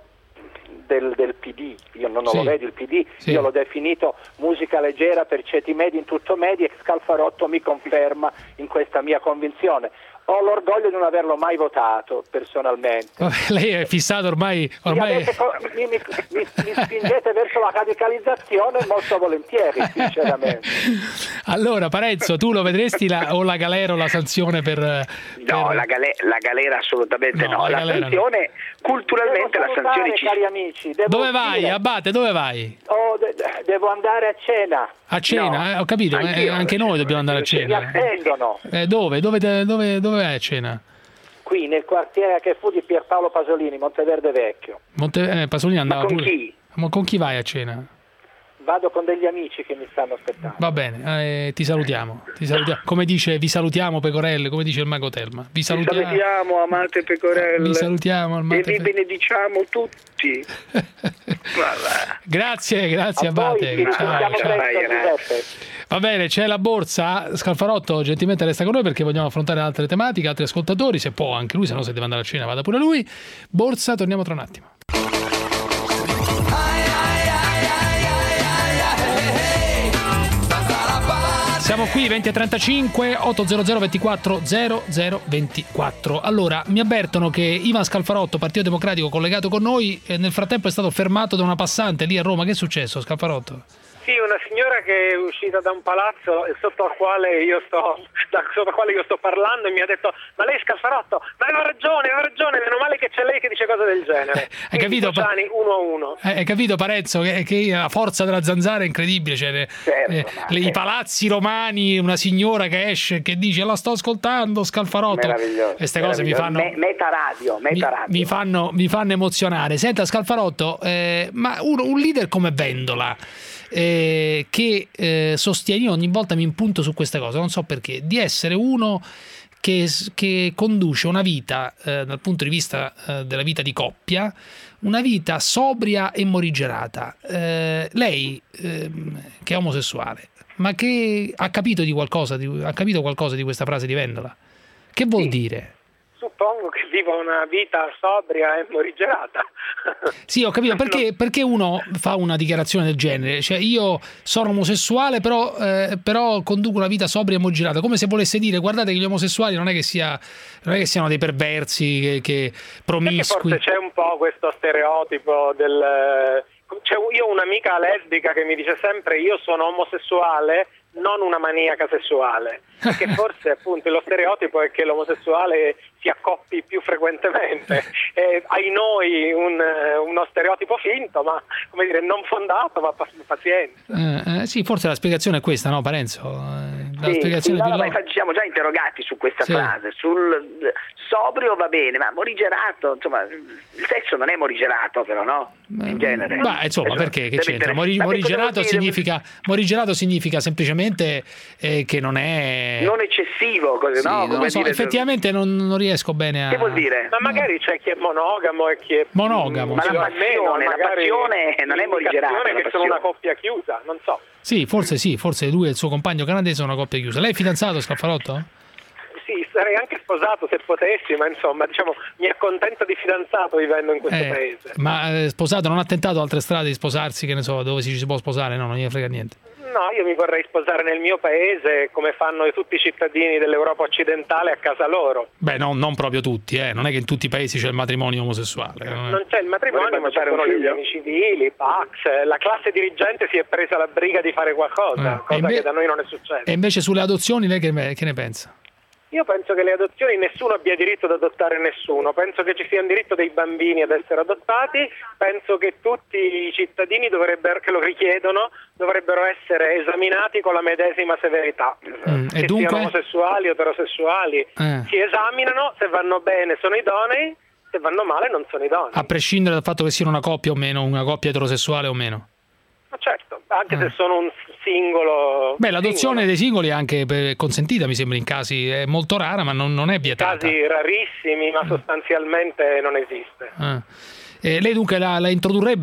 del PD. Io non lo vedo il PD, io l'ho definito musica leggera per ceti medi in tutto media, e Scalfarotto mi conferma in questa mia convinzione. Ho l'orgoglio di non averlo mai votato personalmente.
Lei è fissato ormai...
Mi spingete verso la radicalizzazione molto volentieri, sinceramente.
Allora, Parenzo, tu lo vedresti o la galera o la sanzione per...
No, la galera assolutamente no. La sanzione, culturalmente la sanzione ci...
Cari amici,
dove vai, Abate, dove vai?
Devo andare a cena.
A cena?
No.
Ho capito, anche noi dobbiamo andare a cena.
Mi attendono.
Dove vai a cena?
Qui nel quartiere che fu di Pierpaolo Pasolini, Monteverde Vecchio.
Pasolini andava
con
pure.
Chi?
Ma con chi vai a cena?
Vado con degli amici che mi stanno aspettando.
Va bene, ti salutiamo. Come dice, vi salutiamo Pecorelle, come dice il mago Telma. Vi
salutiamo amate Pecorelle.
Vi salutiamo amate
e vi benediciamo tutti.
Grazie Abate. Ciao. Va bene, c'è la borsa. Scalfarotto gentilmente resta con noi perché vogliamo affrontare altre tematiche, altri ascoltatori, se può anche lui, se no se deve andare a cena vada pure lui. Borsa, torniamo tra un attimo. Siamo qui 20:35 800 24 0024. Allora, mi avvertono che Ivan Scalfarotto, Partito Democratico, collegato con noi, nel frattempo è stato fermato da una passante lì a Roma. Che è successo, Scalfarotto?
Sì, una signora che è uscita da un palazzo sotto al quale io sto parlando e mi ha detto: ma lei Scalfarotto, ma aveva ragione, meno male che c'è lei che dice cose del genere.
Hai capito?
Uno a uno.
Hai capito, Parenzo, che la forza della zanzara è incredibile, cioè, i palazzi romani, una signora che esce che dice: la sto ascoltando Scalfarotto. Queste cose mi fanno
meta radio.
Mi fanno emozionare. Senta Scalfarotto, ma un leader come Vendola che sostiene, io ogni volta mi impunto su questa cosa, non so perché, di essere uno che conduce una vita, dal punto di vista della vita di coppia, una vita sobria e morigerata. Lei, che è omosessuale, ma che ha capito qualcosa di questa frase di Vendola? Che vuol dire?
Suppongo che viva una vita sobria e morigerata.
Sì, ho capito, perché uno fa una dichiarazione del genere, cioè io sono omosessuale però conduco una vita sobria e morigerata, come se volesse dire guardate che gli omosessuali non è che siano dei perversi, che promiscui.
Perché forse c'è un po' questo stereotipo io ho un'amica lesbica che mi dice sempre io sono omosessuale, non una maniaca sessuale, perché forse appunto lo stereotipo è che l'omosessuale si accoppi più frequentemente, ai noi uno stereotipo finto, ma come dire non fondato, ma pazienza.
Sì, forse la spiegazione è questa, no Parenzo? Ma
infatti ci siamo già interrogati su questa frase, sul sobrio va bene, ma morigerato, insomma, il sesso non è morigerato però, no? In genere.
Ma insomma, perché? Che c'entra? Morigerato significa semplicemente che non è...
Non eccessivo, così, no?
Non so, effettivamente non riesco bene a...
Che vuol dire?
Ma magari c'è chi è monogamo e chi è...
Monogamo.
Ma la passione non è morigerata.
Che sono una coppia chiusa, non so.
Sì, forse lui e il suo compagno canadese sono una coppia chiusa. Lei è fidanzato, Scalfarotto?
Sì, sarei anche sposato se potessi, ma insomma, diciamo, mi accontento di fidanzato vivendo in questo paese.
Ma sposato, non ha tentato altre strade di sposarsi, che ne so, dove ci si può sposare? No, non gliene frega niente.
No, io mi vorrei sposare nel mio paese, come fanno tutti i cittadini dell'Europa occidentale a casa loro.
Beh, non proprio tutti, non è che in tutti i paesi c'è il matrimonio omosessuale.
Non c'è il matrimonio, ma ci sono le unioni civili, Pax, la classe dirigente si è presa la briga di fare qualcosa, cosa che da noi non è successa.
E invece sulle adozioni lei che ne pensa?
Io penso che le adozioni nessuno abbia diritto ad adottare nessuno, penso che ci sia un diritto dei bambini ad essere adottati, penso che tutti i cittadini che lo richiedono dovrebbero essere esaminati con la medesima severità, che siano omosessuali o eterosessuali, si esaminano, se vanno bene sono idonei, se vanno male non sono idonei.
A prescindere dal fatto che siano una coppia o meno, una coppia eterosessuale o meno.
Ma certo, anche se sono un singolo...
Beh, l'adozione dei singoli è anche consentita, mi sembra, in casi, è molto rara, ma non è vietata.
Casi rarissimi, ma sostanzialmente non esiste.
Lei dunque la introdurrebbe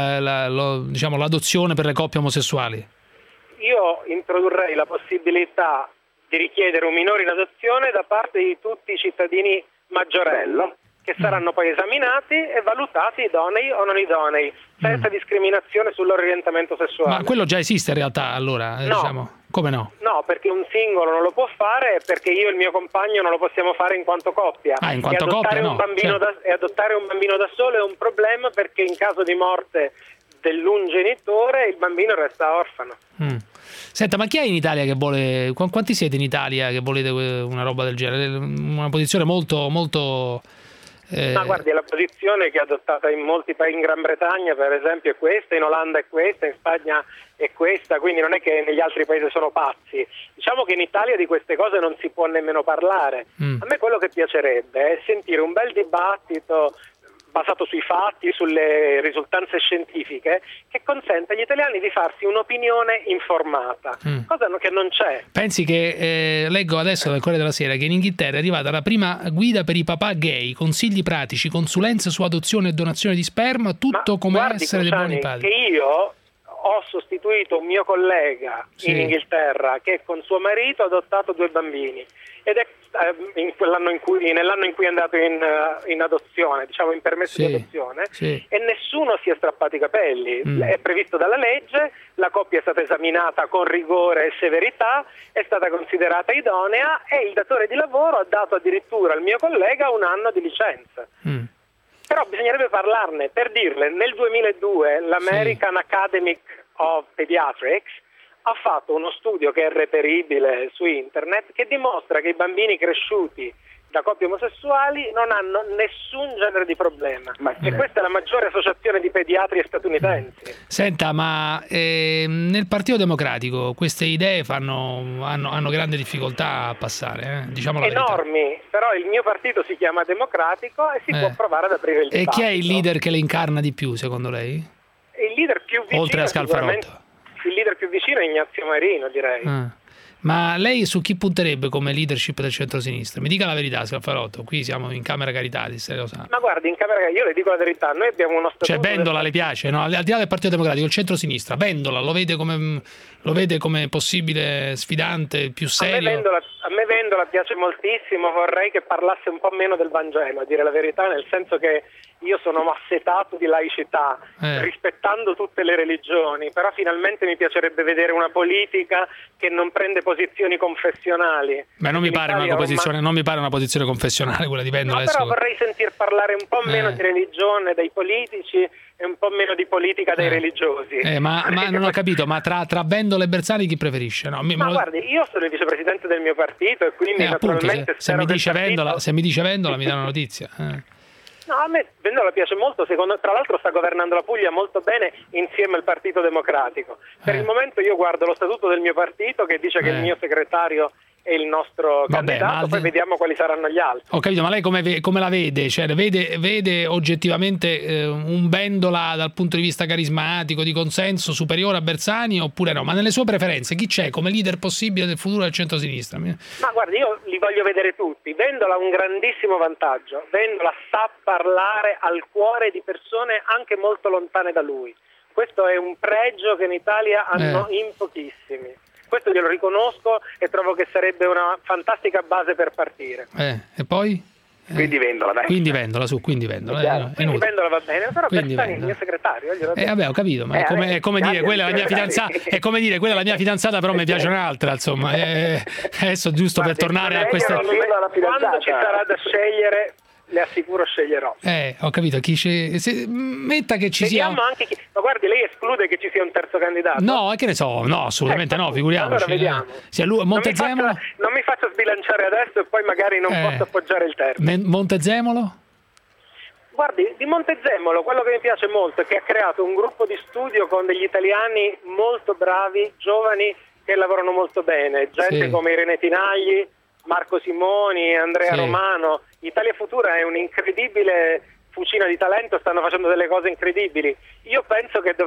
l'adozione per le coppie omosessuali?
Io introdurrei la possibilità di richiedere un minore in adozione da parte di tutti i cittadini maggiorenni, che saranno poi esaminati e valutati idonei o non idonei, senza discriminazione sul loro orientamento sessuale.
Ma quello già esiste in realtà, allora?
No.
Diciamo. Come no?
No, perché un singolo non lo può fare e perché io e il mio compagno non lo possiamo fare in quanto coppia.
In quanto coppia no.
E adottare un bambino da solo è un problema perché in caso di morte dell'un genitore il bambino resta orfano.
Senta, ma chi è in Italia che vuole... Quanti siete in Italia che volete una roba del genere? Una posizione molto...
Ma guardi, la posizione che è adottata in molti paesi, in Gran Bretagna per esempio è questa, in Olanda è questa, in Spagna è questa, quindi non è che negli altri paesi sono pazzi. Diciamo che in Italia di queste cose non si può nemmeno parlare. A me quello che piacerebbe è sentire un bel dibattito basato sui fatti, sulle risultanze scientifiche, che consente agli italiani di farsi un'opinione informata, cosa che non c'è.
Pensi che, leggo adesso dal Corriere della Sera, che in Inghilterra è arrivata la prima guida per i papà gay, consigli pratici, consulenze su adozione e donazione di sperma, tutto come essere dei buoni padri.
Che io ho sostituito un mio collega in Inghilterra che con suo marito ha adottato 2 bambini ed è nell'anno in cui è andato in adozione, diciamo in permesso di adozione, e nessuno si è strappato i capelli. È previsto dalla legge, la coppia è stata esaminata con rigore e severità, è stata considerata idonea e il datore di lavoro ha dato addirittura al mio collega 1 anno di licenza. Però bisognerebbe parlarne, per dirle, nel 2002 l'American Academy of Pediatrics ha fatto uno studio che è reperibile su internet che dimostra che i bambini cresciuti da coppie omosessuali non hanno nessun genere di problema e questa è la maggiore associazione di pediatri statunitensi.
Senta, ma nel Partito Democratico queste idee hanno grande difficoltà a passare, diciamo la verità.
Enormi, però il mio partito si chiama Democratico e si può provare ad aprire il dibattito.
E chi è il leader che le incarna di più secondo lei?
Il leader più vicino
oltre a Scalfarotto.
il leader più vicino è Ignazio Marino, direi.
Ma lei su chi punterebbe come leadership del centro-sinistra? Mi dica la verità, Scalfarotto, qui siamo in Camera Caritas, lo sa.
Ma guardi, in Camera io le dico la verità, noi abbiamo uno statuto...
Cioè Vendola le piace, no? Al di là del Partito Democratico, il centro-sinistra, Vendola lo vede come possibile sfidante, più serio?
A me Vendola piace moltissimo, vorrei che parlasse un po' meno del Vangelo, a dire la verità, nel senso che io sono assetato di laicità, rispettando tutte le religioni, però finalmente mi piacerebbe vedere una politica che non prende posizioni confessionali.
Beh, non mi pare una posizione confessionale quella di Vendola.
No, però vorrei sentir parlare un po' meno di religione dai politici e un po' meno di politica dai religiosi.
Ma non ho capito, ma tra Vendola e Bersani chi preferisce? No,
guardi, io sono il vicepresidente del mio partito e quindi naturalmente
appunto, se mi dice Vendola mi dà una notizia.
No, a me Vendola piace molto, tra l'altro sta governando la Puglia molto bene insieme al Partito Democratico. Per il momento io guardo lo statuto del mio partito che dice che il mio segretario è il nostro candidato, poi vediamo quali saranno gli altri.
Ho capito, ma lei come la vede? Cioè, vede oggettivamente un Vendola dal punto di vista carismatico, di consenso, superiore a Bersani oppure no? Ma nelle sue preferenze chi c'è come leader possibile del futuro del centro-sinistra?
Ma guardi, io li voglio vedere tutti. Vendola ha un grandissimo vantaggio. Vendola sa parlare al cuore di persone anche molto lontane da lui. Questo è un pregio che in Italia hanno in pochissimi. Questo glielo riconosco e trovo che sarebbe una fantastica base per partire.
E poi?
Quindi Vendola, dai.
Quindi Vendola
Quindi Vendola va bene, però Bersani è il mio segretario.
Vabbè, ho capito, ma è come dire quella è la mia fidanzata, è come dire quella è la mia fidanzata, però mi piace un'altra, insomma. Adesso giusto per tornare a questa.
Quando ci sarà da scegliere, le assicuro sceglierò.
Ho capito, metta che ci sia.
Anche ma guardi, lei esclude che ci sia un terzo candidato?
No, che ne so, no, assolutamente no, figuriamoci.
Allora vediamo.
Sia lui, Montezemolo.
Non mi faccio sbilanciare adesso e poi magari non posso appoggiare il terzo.
Montezemolo?
Guardi, di Montezemolo quello che mi piace molto è che ha creato un gruppo di studio con degli italiani molto bravi, giovani, che lavorano molto bene, gente come Irene Tinagli, Marco Simoni, Andrea Romano. Italia Futura è un'incredibile fucina di talento, stanno facendo delle cose incredibili. Io penso che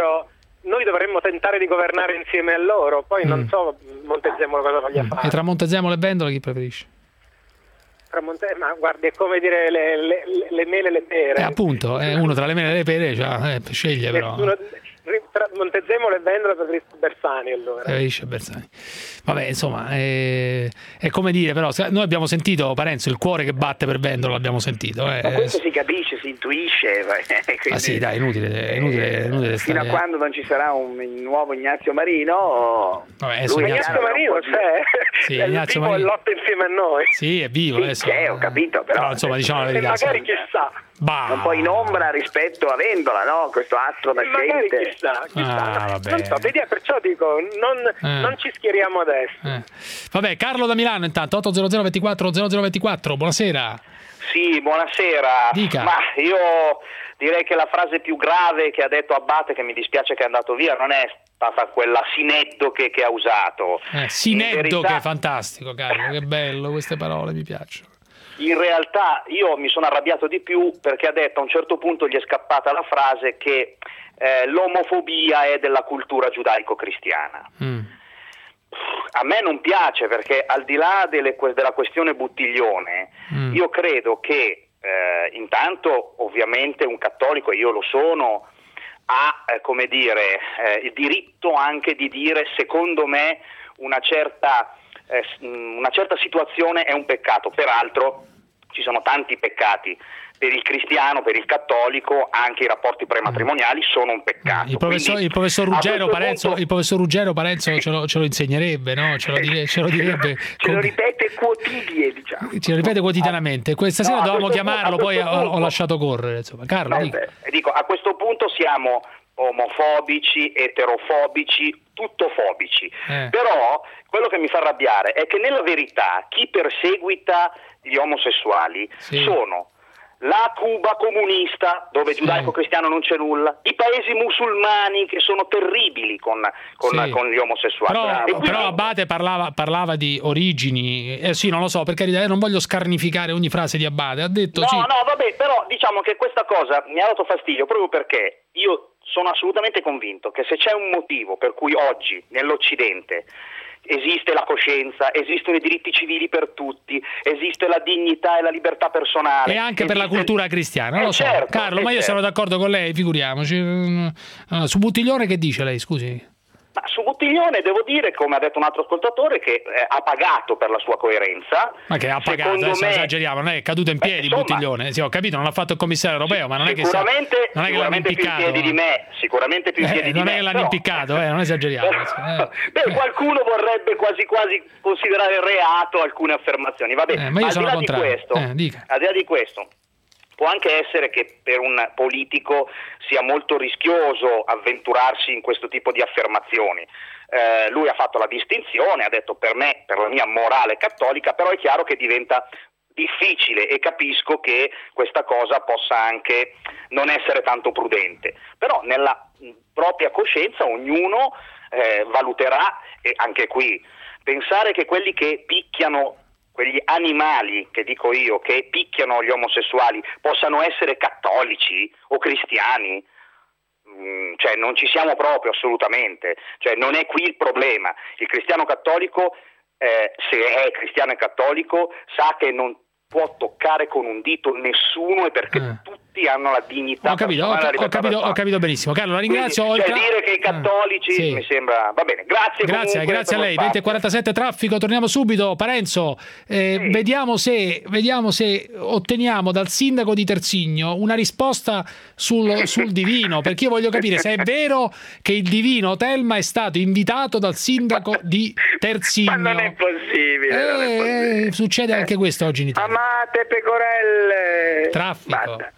noi dovremmo tentare di governare insieme a loro, poi non so Montezemolo cosa voglia fare.
E tra Montezemolo e Vendola chi preferisce?
Ma guardi, è come dire le mele e le pere.
Appunto, uno tra le mele e le pere sceglie però.
Tra Montezemolo e Vendola preferisco Bersani allora.
Preferisce Bersani. Vabbè, insomma, è come dire, però noi abbiamo sentito Parenzo, il cuore che batte per Vendola, l'abbiamo sentito.
Ma questo si capisce, si intuisce.
Ah sì, dai, inutile
fino a quando non ci sarà un nuovo Ignazio Marino.
Vabbè,
Ignazio Marino c'è.
Sì,
è
Ignazio
Marino lotta insieme a noi.
Sì, è vivo adesso.
Ho capito, però
insomma, diciamo la verità.
Magari chissà.
Un po' in ombra rispetto a Vendola, no? Questo astro nascente.
Chissà.
Vabbè.
Non so, vediamo, perciò dico, non ci schieriamo adesso.
Vabbè, Carlo da Milano intanto, 800 24 0024, buonasera.
Sì, buonasera.
Dica.
Ma io direi che la frase più grave che ha detto Abate, che mi dispiace che è andato via, non è stata quella sineddo che ha usato.
Sineddo, che è fantastico, Carlo, che bello, queste parole mi piacciono.
In realtà io mi sono arrabbiato di più perché ha detto, a un certo punto gli è scappata la frase che l'omofobia è della cultura giudaico-cristiana. A me non piace, perché al di là della questione Buttiglione, io credo che intanto ovviamente un cattolico, e io lo sono, ha il diritto anche di dire, secondo me una certa situazione è un peccato. Peraltro ci sono tanti peccati. Per il cristiano, per il cattolico, anche i rapporti prematrimoniali sono un peccato.
Il professor Ruggero Parenzo ce lo insegnerebbe, no? Ce lo direbbe.
Ce lo ripete
Ce lo ripete quotidianamente. Questa sera dovevamo chiamarlo, poi ho lasciato correre. Insomma. Carlo,
dico, a questo punto siamo omofobici, eterofobici, tuttofobici. Però quello che mi fa arrabbiare è che nella verità chi perseguita gli omosessuali sono la Cuba comunista, dove giudaico-cristiano non c'è nulla, i paesi musulmani che sono terribili con gli omosessuali.
Però Abate parlava di origini, non lo so, per carità, non voglio scarnificare ogni frase di Abate, ha detto
No, vabbè, però diciamo che questa cosa mi ha dato fastidio proprio perché io sono assolutamente convinto che se c'è un motivo per cui oggi nell'Occidente esiste la coscienza, esistono i diritti civili per tutti, esiste la dignità e la libertà personale.
E anche per la cultura cristiana, non lo so.
Certo,
Carlo, ma io sono d'accordo con lei, figuriamoci. Su Buttiglione che dice lei, scusi?
Ma su Buttiglione devo dire, come ha detto un altro ascoltatore, che ha pagato per la sua coerenza.
Ma che ha pagato, adesso esageriamo, non è caduto in piedi Buttiglione. Sì, ho capito, non l'ha fatto il commissario europeo, ma non è che l'hanno impiccato.
Più in piedi di me, sicuramente più in piedi di me.
Non è che l'hanno impiccato, non esageriamo.
Beh, qualcuno vorrebbe quasi considerare reato alcune affermazioni. Va bene,
ma io sono
al di là di questo, può anche essere che per un politico sia molto rischioso avventurarsi in questo tipo di affermazioni. Lui ha fatto la distinzione, ha detto per me, per la mia morale cattolica, però è chiaro che diventa difficile e capisco che questa cosa possa anche non essere tanto prudente. Però nella propria coscienza ognuno valuterà, e anche qui pensare che quelli che picchiano, quegli animali che dico io, che picchiano gli omosessuali, possano essere cattolici o cristiani, cioè non ci siamo proprio assolutamente, cioè non è qui il problema. Il cristiano cattolico, se è cristiano e cattolico, sa che non può toccare con un dito nessuno, e perché tutti hanno la dignità.
Ho capito benissimo. Carlo, la ringrazio.
Quindi, dire che i cattolici mi sembra, va bene, grazie
a lei. 20:47 traffico, torniamo subito. Parenzo, vediamo se otteniamo dal sindaco di Terzigno una risposta sul divino, perché io voglio capire se è vero che il divino Telma è stato invitato dal sindaco di Terzigno.
Ma non è possibile,
succede anche questo oggi in Italia.
Amate pecorelle.
Traffico.
Basta.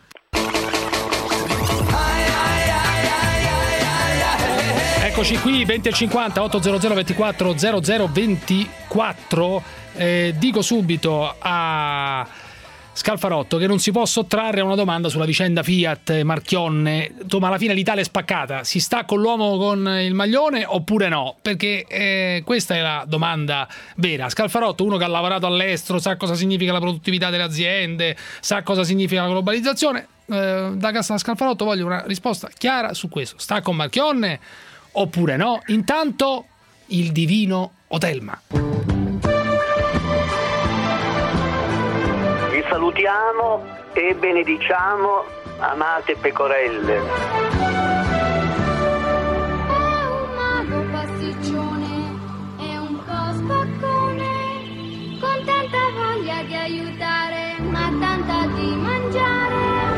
Eccoci qui, 20:50, 800 24 00 24. Dico subito a Scalfarotto che non si può sottrarre a una domanda sulla vicenda Fiat Marchionne. Ma alla fine l'Italia è spaccata, si sta con l'uomo con il maglione oppure no? Perché questa è la domanda vera. Scalfarotto, uno che ha lavorato all'estero, sa cosa significa la produttività delle aziende, sa cosa significa la globalizzazione. Da casa Scalfarotto voglio una risposta chiara su questo: sta con Marchionne oppure no? Intanto il divino Otelma.
Vi salutiamo e benediciamo, amate pecorelle.
Un mago pasticcione e un po' spaccone, con tanta voglia di aiutare, ma tanta di mangiare.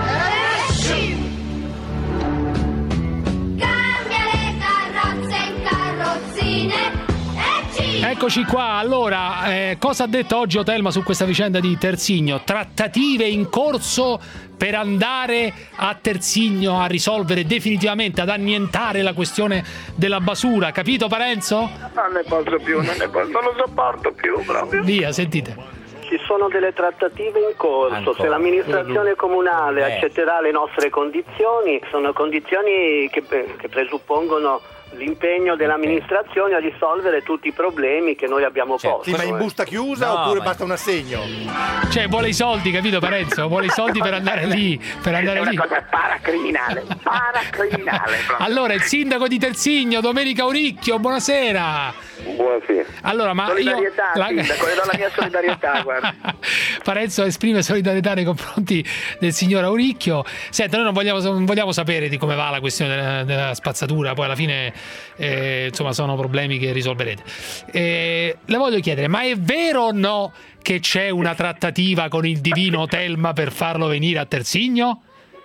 Cambia le carrozze in carrozzine.
Eccoci qua, allora, cosa ha detto oggi Otelma su questa vicenda di Terzigno? Trattative in corso per andare a Terzigno a risolvere definitivamente, ad annientare la questione della basura, capito Parenzo?
Non ne posso più, non lo sopporto più proprio.
Via, sentite.
Ci sono delle trattative in corso, se l'amministrazione comunale accetterà le nostre condizioni, sono condizioni che presuppongono l'impegno dell'amministrazione a risolvere tutti i problemi che noi abbiamo posto. Ma in busta chiusa oppure basta un assegno?
Cioè vuole i soldi, capito Parenzo? Vuole i soldi per andare lì.
È una cosa paracriminale.
Allora, il sindaco di Terzigno, Domenico Auricchio, buonasera.
Buonasera.
Allora, ma
solidarietà, sindaco, le do la mia solidarietà, guarda.
Parenzo esprime solidarietà nei confronti del signor Auricchio. Senta, noi non vogliamo sapere di come va la questione della spazzatura, poi alla fine insomma sono problemi che risolverete. Le voglio chiedere, ma è vero o no che c'è una trattativa con il divino Telma per farlo venire a Terzigno?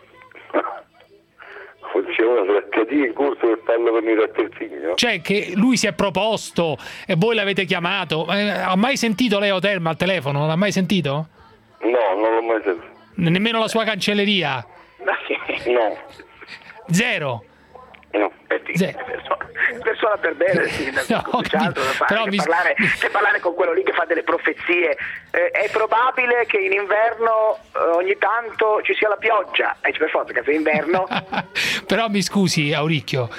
C'è una trattativa in corso per farlo venire a Terzigno?
Cioè che lui si è proposto e voi l'avete chiamato. Ha mai sentito lei Otelma al telefono? L'ha mai sentito?
No, non l'ho mai sentito.
Nemmeno la sua cancelleria?
No.
Zero?
No.
Persona per bene, sindaco, che parlare con quello lì che fa delle profezie. È probabile che in inverno ogni tanto ci sia la pioggia, per forza che è inverno.
Però mi scusi Auricchio,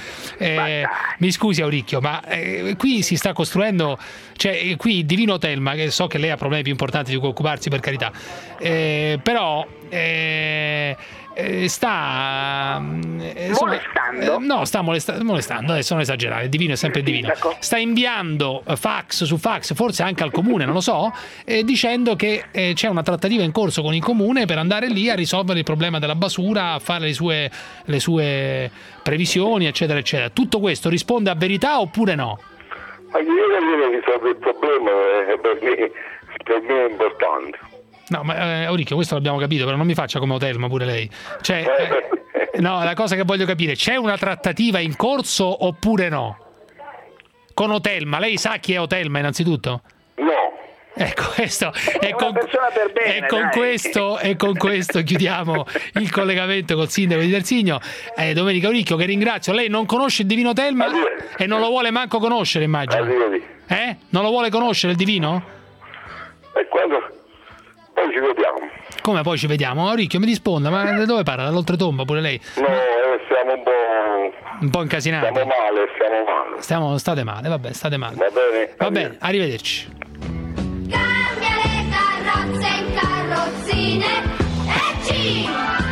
ma qui si sta costruendo, cioè qui il divino Telma, che so che lei ha problemi più importanti di cui occuparsi, per carità, però sta
molestando?
No, sta molestando, adesso non esagerare, il divino è sempre divino. Sta inviando fax su fax, forse anche al comune, non lo so, dicendo che c'è una trattativa in corso con il comune per andare lì a risolvere il problema della basura, a fare le sue previsioni, eccetera, eccetera. Tutto questo risponde a verità oppure no?
Ma io non risolvo il problema, per me è importante.
No, ma Auricchio, questo l'abbiamo capito, però non mi faccia come Otelma pure lei. Cioè, no, la cosa che voglio capire, c'è una trattativa in corso oppure no? Con Otelma, lei sa chi è Otelma innanzitutto?
No.
Ecco, questo
è una persona per bene,
con questo chiudiamo il collegamento col sindaco di Terzigno, Domenico Auricchio, che ringrazio. Lei non conosce il divino Otelma e non lo vuole manco conoscere, immagino. Non lo vuole conoscere il divino?
E quando? Poi ci vediamo.
Come poi ci vediamo? Auricchio, mi risponda, ma da dove parla? Dall'oltretomba pure lei?
No, siamo un po'
incasinati.
Stiamo male.
State male, vabbè, state male.
Va
bene, arrivederci.
Cambia le carrozze in carrozzine e ci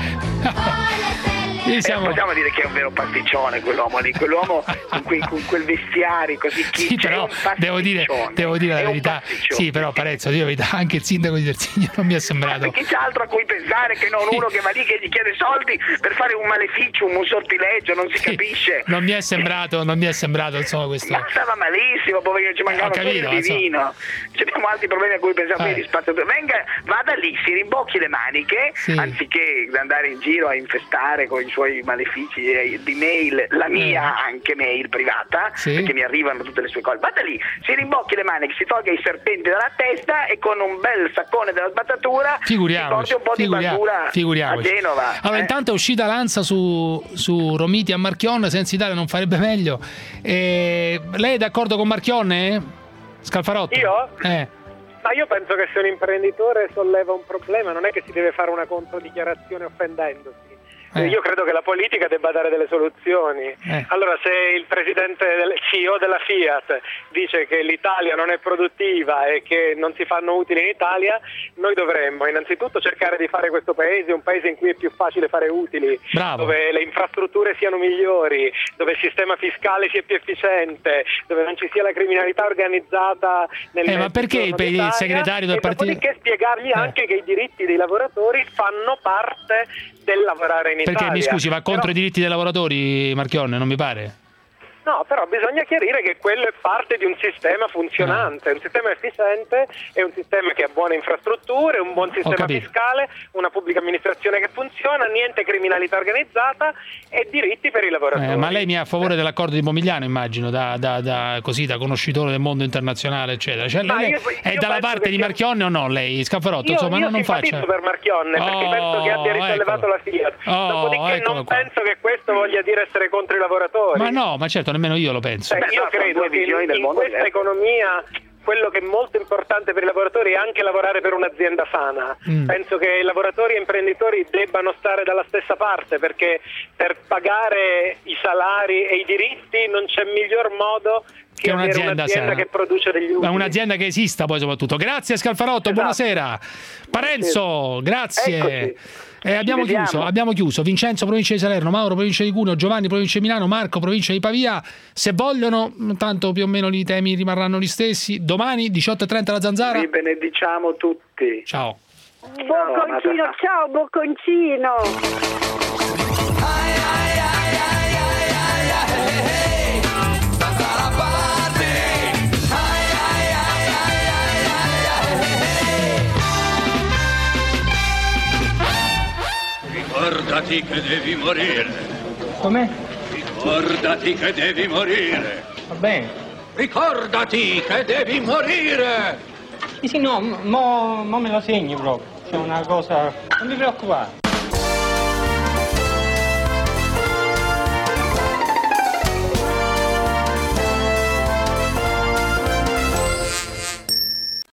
possiamo dire che è un vero pasticcione quell'uomo lì, quell'uomo con quel vestiario così
sì, però devo dire la verità. Sì, però Parenzo, io la verità, anche il sindaco di Terzigno non mi è sembrato.
Perché c'è altro a cui pensare che non uno che va lì che gli chiede soldi per fare un maleficio, un sortileggio, non si capisce.
Non mi è sembrato insomma questo.
Ma stava malissimo, poverino, ci mancava solo il divino. Ci abbiamo altri problemi a cui pensiamo di spazio. Vada lì, si rimbocchi le maniche, anziché andare in giro a infestare con i suoi malefici di mail, la mia anche mail privata, perché mi arrivano tutte le sue cose. Vada lì, si rimbocchi le maniche, si tolga i serpenti dalla testa e con un bel saccone della sbatatura si porti un po' di basura a Genova.
Allora, intanto è uscita l'ANSA su Romiti a Marchionne, senza Italia non farebbe meglio. Lei è d'accordo con Marchionne? Scalfarotto?
Io? Ma io penso che se un imprenditore solleva un problema non è che si deve fare una controdichiarazione offendendosi. Io credo che la politica debba dare delle soluzioni. Allora, se il presidente del CEO della Fiat dice che l'Italia non è produttiva e che non si fanno utili in Italia, noi dovremmo innanzitutto cercare di fare questo paese un paese in cui è più facile fare utili, dove le infrastrutture siano migliori, dove il sistema fiscale sia più efficiente, dove non ci sia la criminalità organizzata
ma perché il segretario del partito?
Dopodiché spiegargli anche che i diritti dei lavoratori fanno parte del lavorare in Italia.
Perché, mi scusi, va contro i diritti dei lavoratori, Marchionne, non mi pare?
No, però bisogna chiarire che quello è parte di un sistema funzionante, un sistema efficiente è un sistema che ha buone infrastrutture, un buon sistema fiscale, una pubblica amministrazione che funziona, niente criminalità organizzata e diritti per i lavoratori.
Ma lei mi è a favore dell'accordo di Pomigliano, immagino, da conoscitore del mondo internazionale, eccetera. Cioè, lei è dalla parte di Marchionne o no, lei, Scalfarotto?
Io
non faccia.
per Marchionne, perché penso che abbia risollevato la Fiat. Dopodiché non penso che questo voglia dire essere contro i lavoratori.
Ma no, ma certo, nemmeno io lo penso.
Io credo che in questa economia quello che è molto importante per i lavoratori è anche lavorare per un'azienda sana. Penso che lavoratori e imprenditori debbano stare dalla stessa parte, perché per pagare i salari e i diritti non c'è miglior modo che un'azienda che produce degli utili.
Un'azienda che esista poi soprattutto. Grazie Scalfarotto, buonasera. Parenzo, grazie. Abbiamo chiuso. Vincenzo, provincia di Salerno, Mauro, provincia di Cuneo, Giovanni, provincia di Milano, Marco, provincia di Pavia. Se vogliono, tanto più o meno i temi rimarranno gli stessi. Domani 18:30 la Zanzara.
Vi benediciamo tutti.
Ciao.
Bocconcino, ciao Bocconcino.
Ricordati che devi morire.
Come?
Ricordati che devi morire.
Va bene.
Ricordati che devi morire.
Sì, no, mo me lo segni proprio. C'è una cosa... Non mi preoccupare.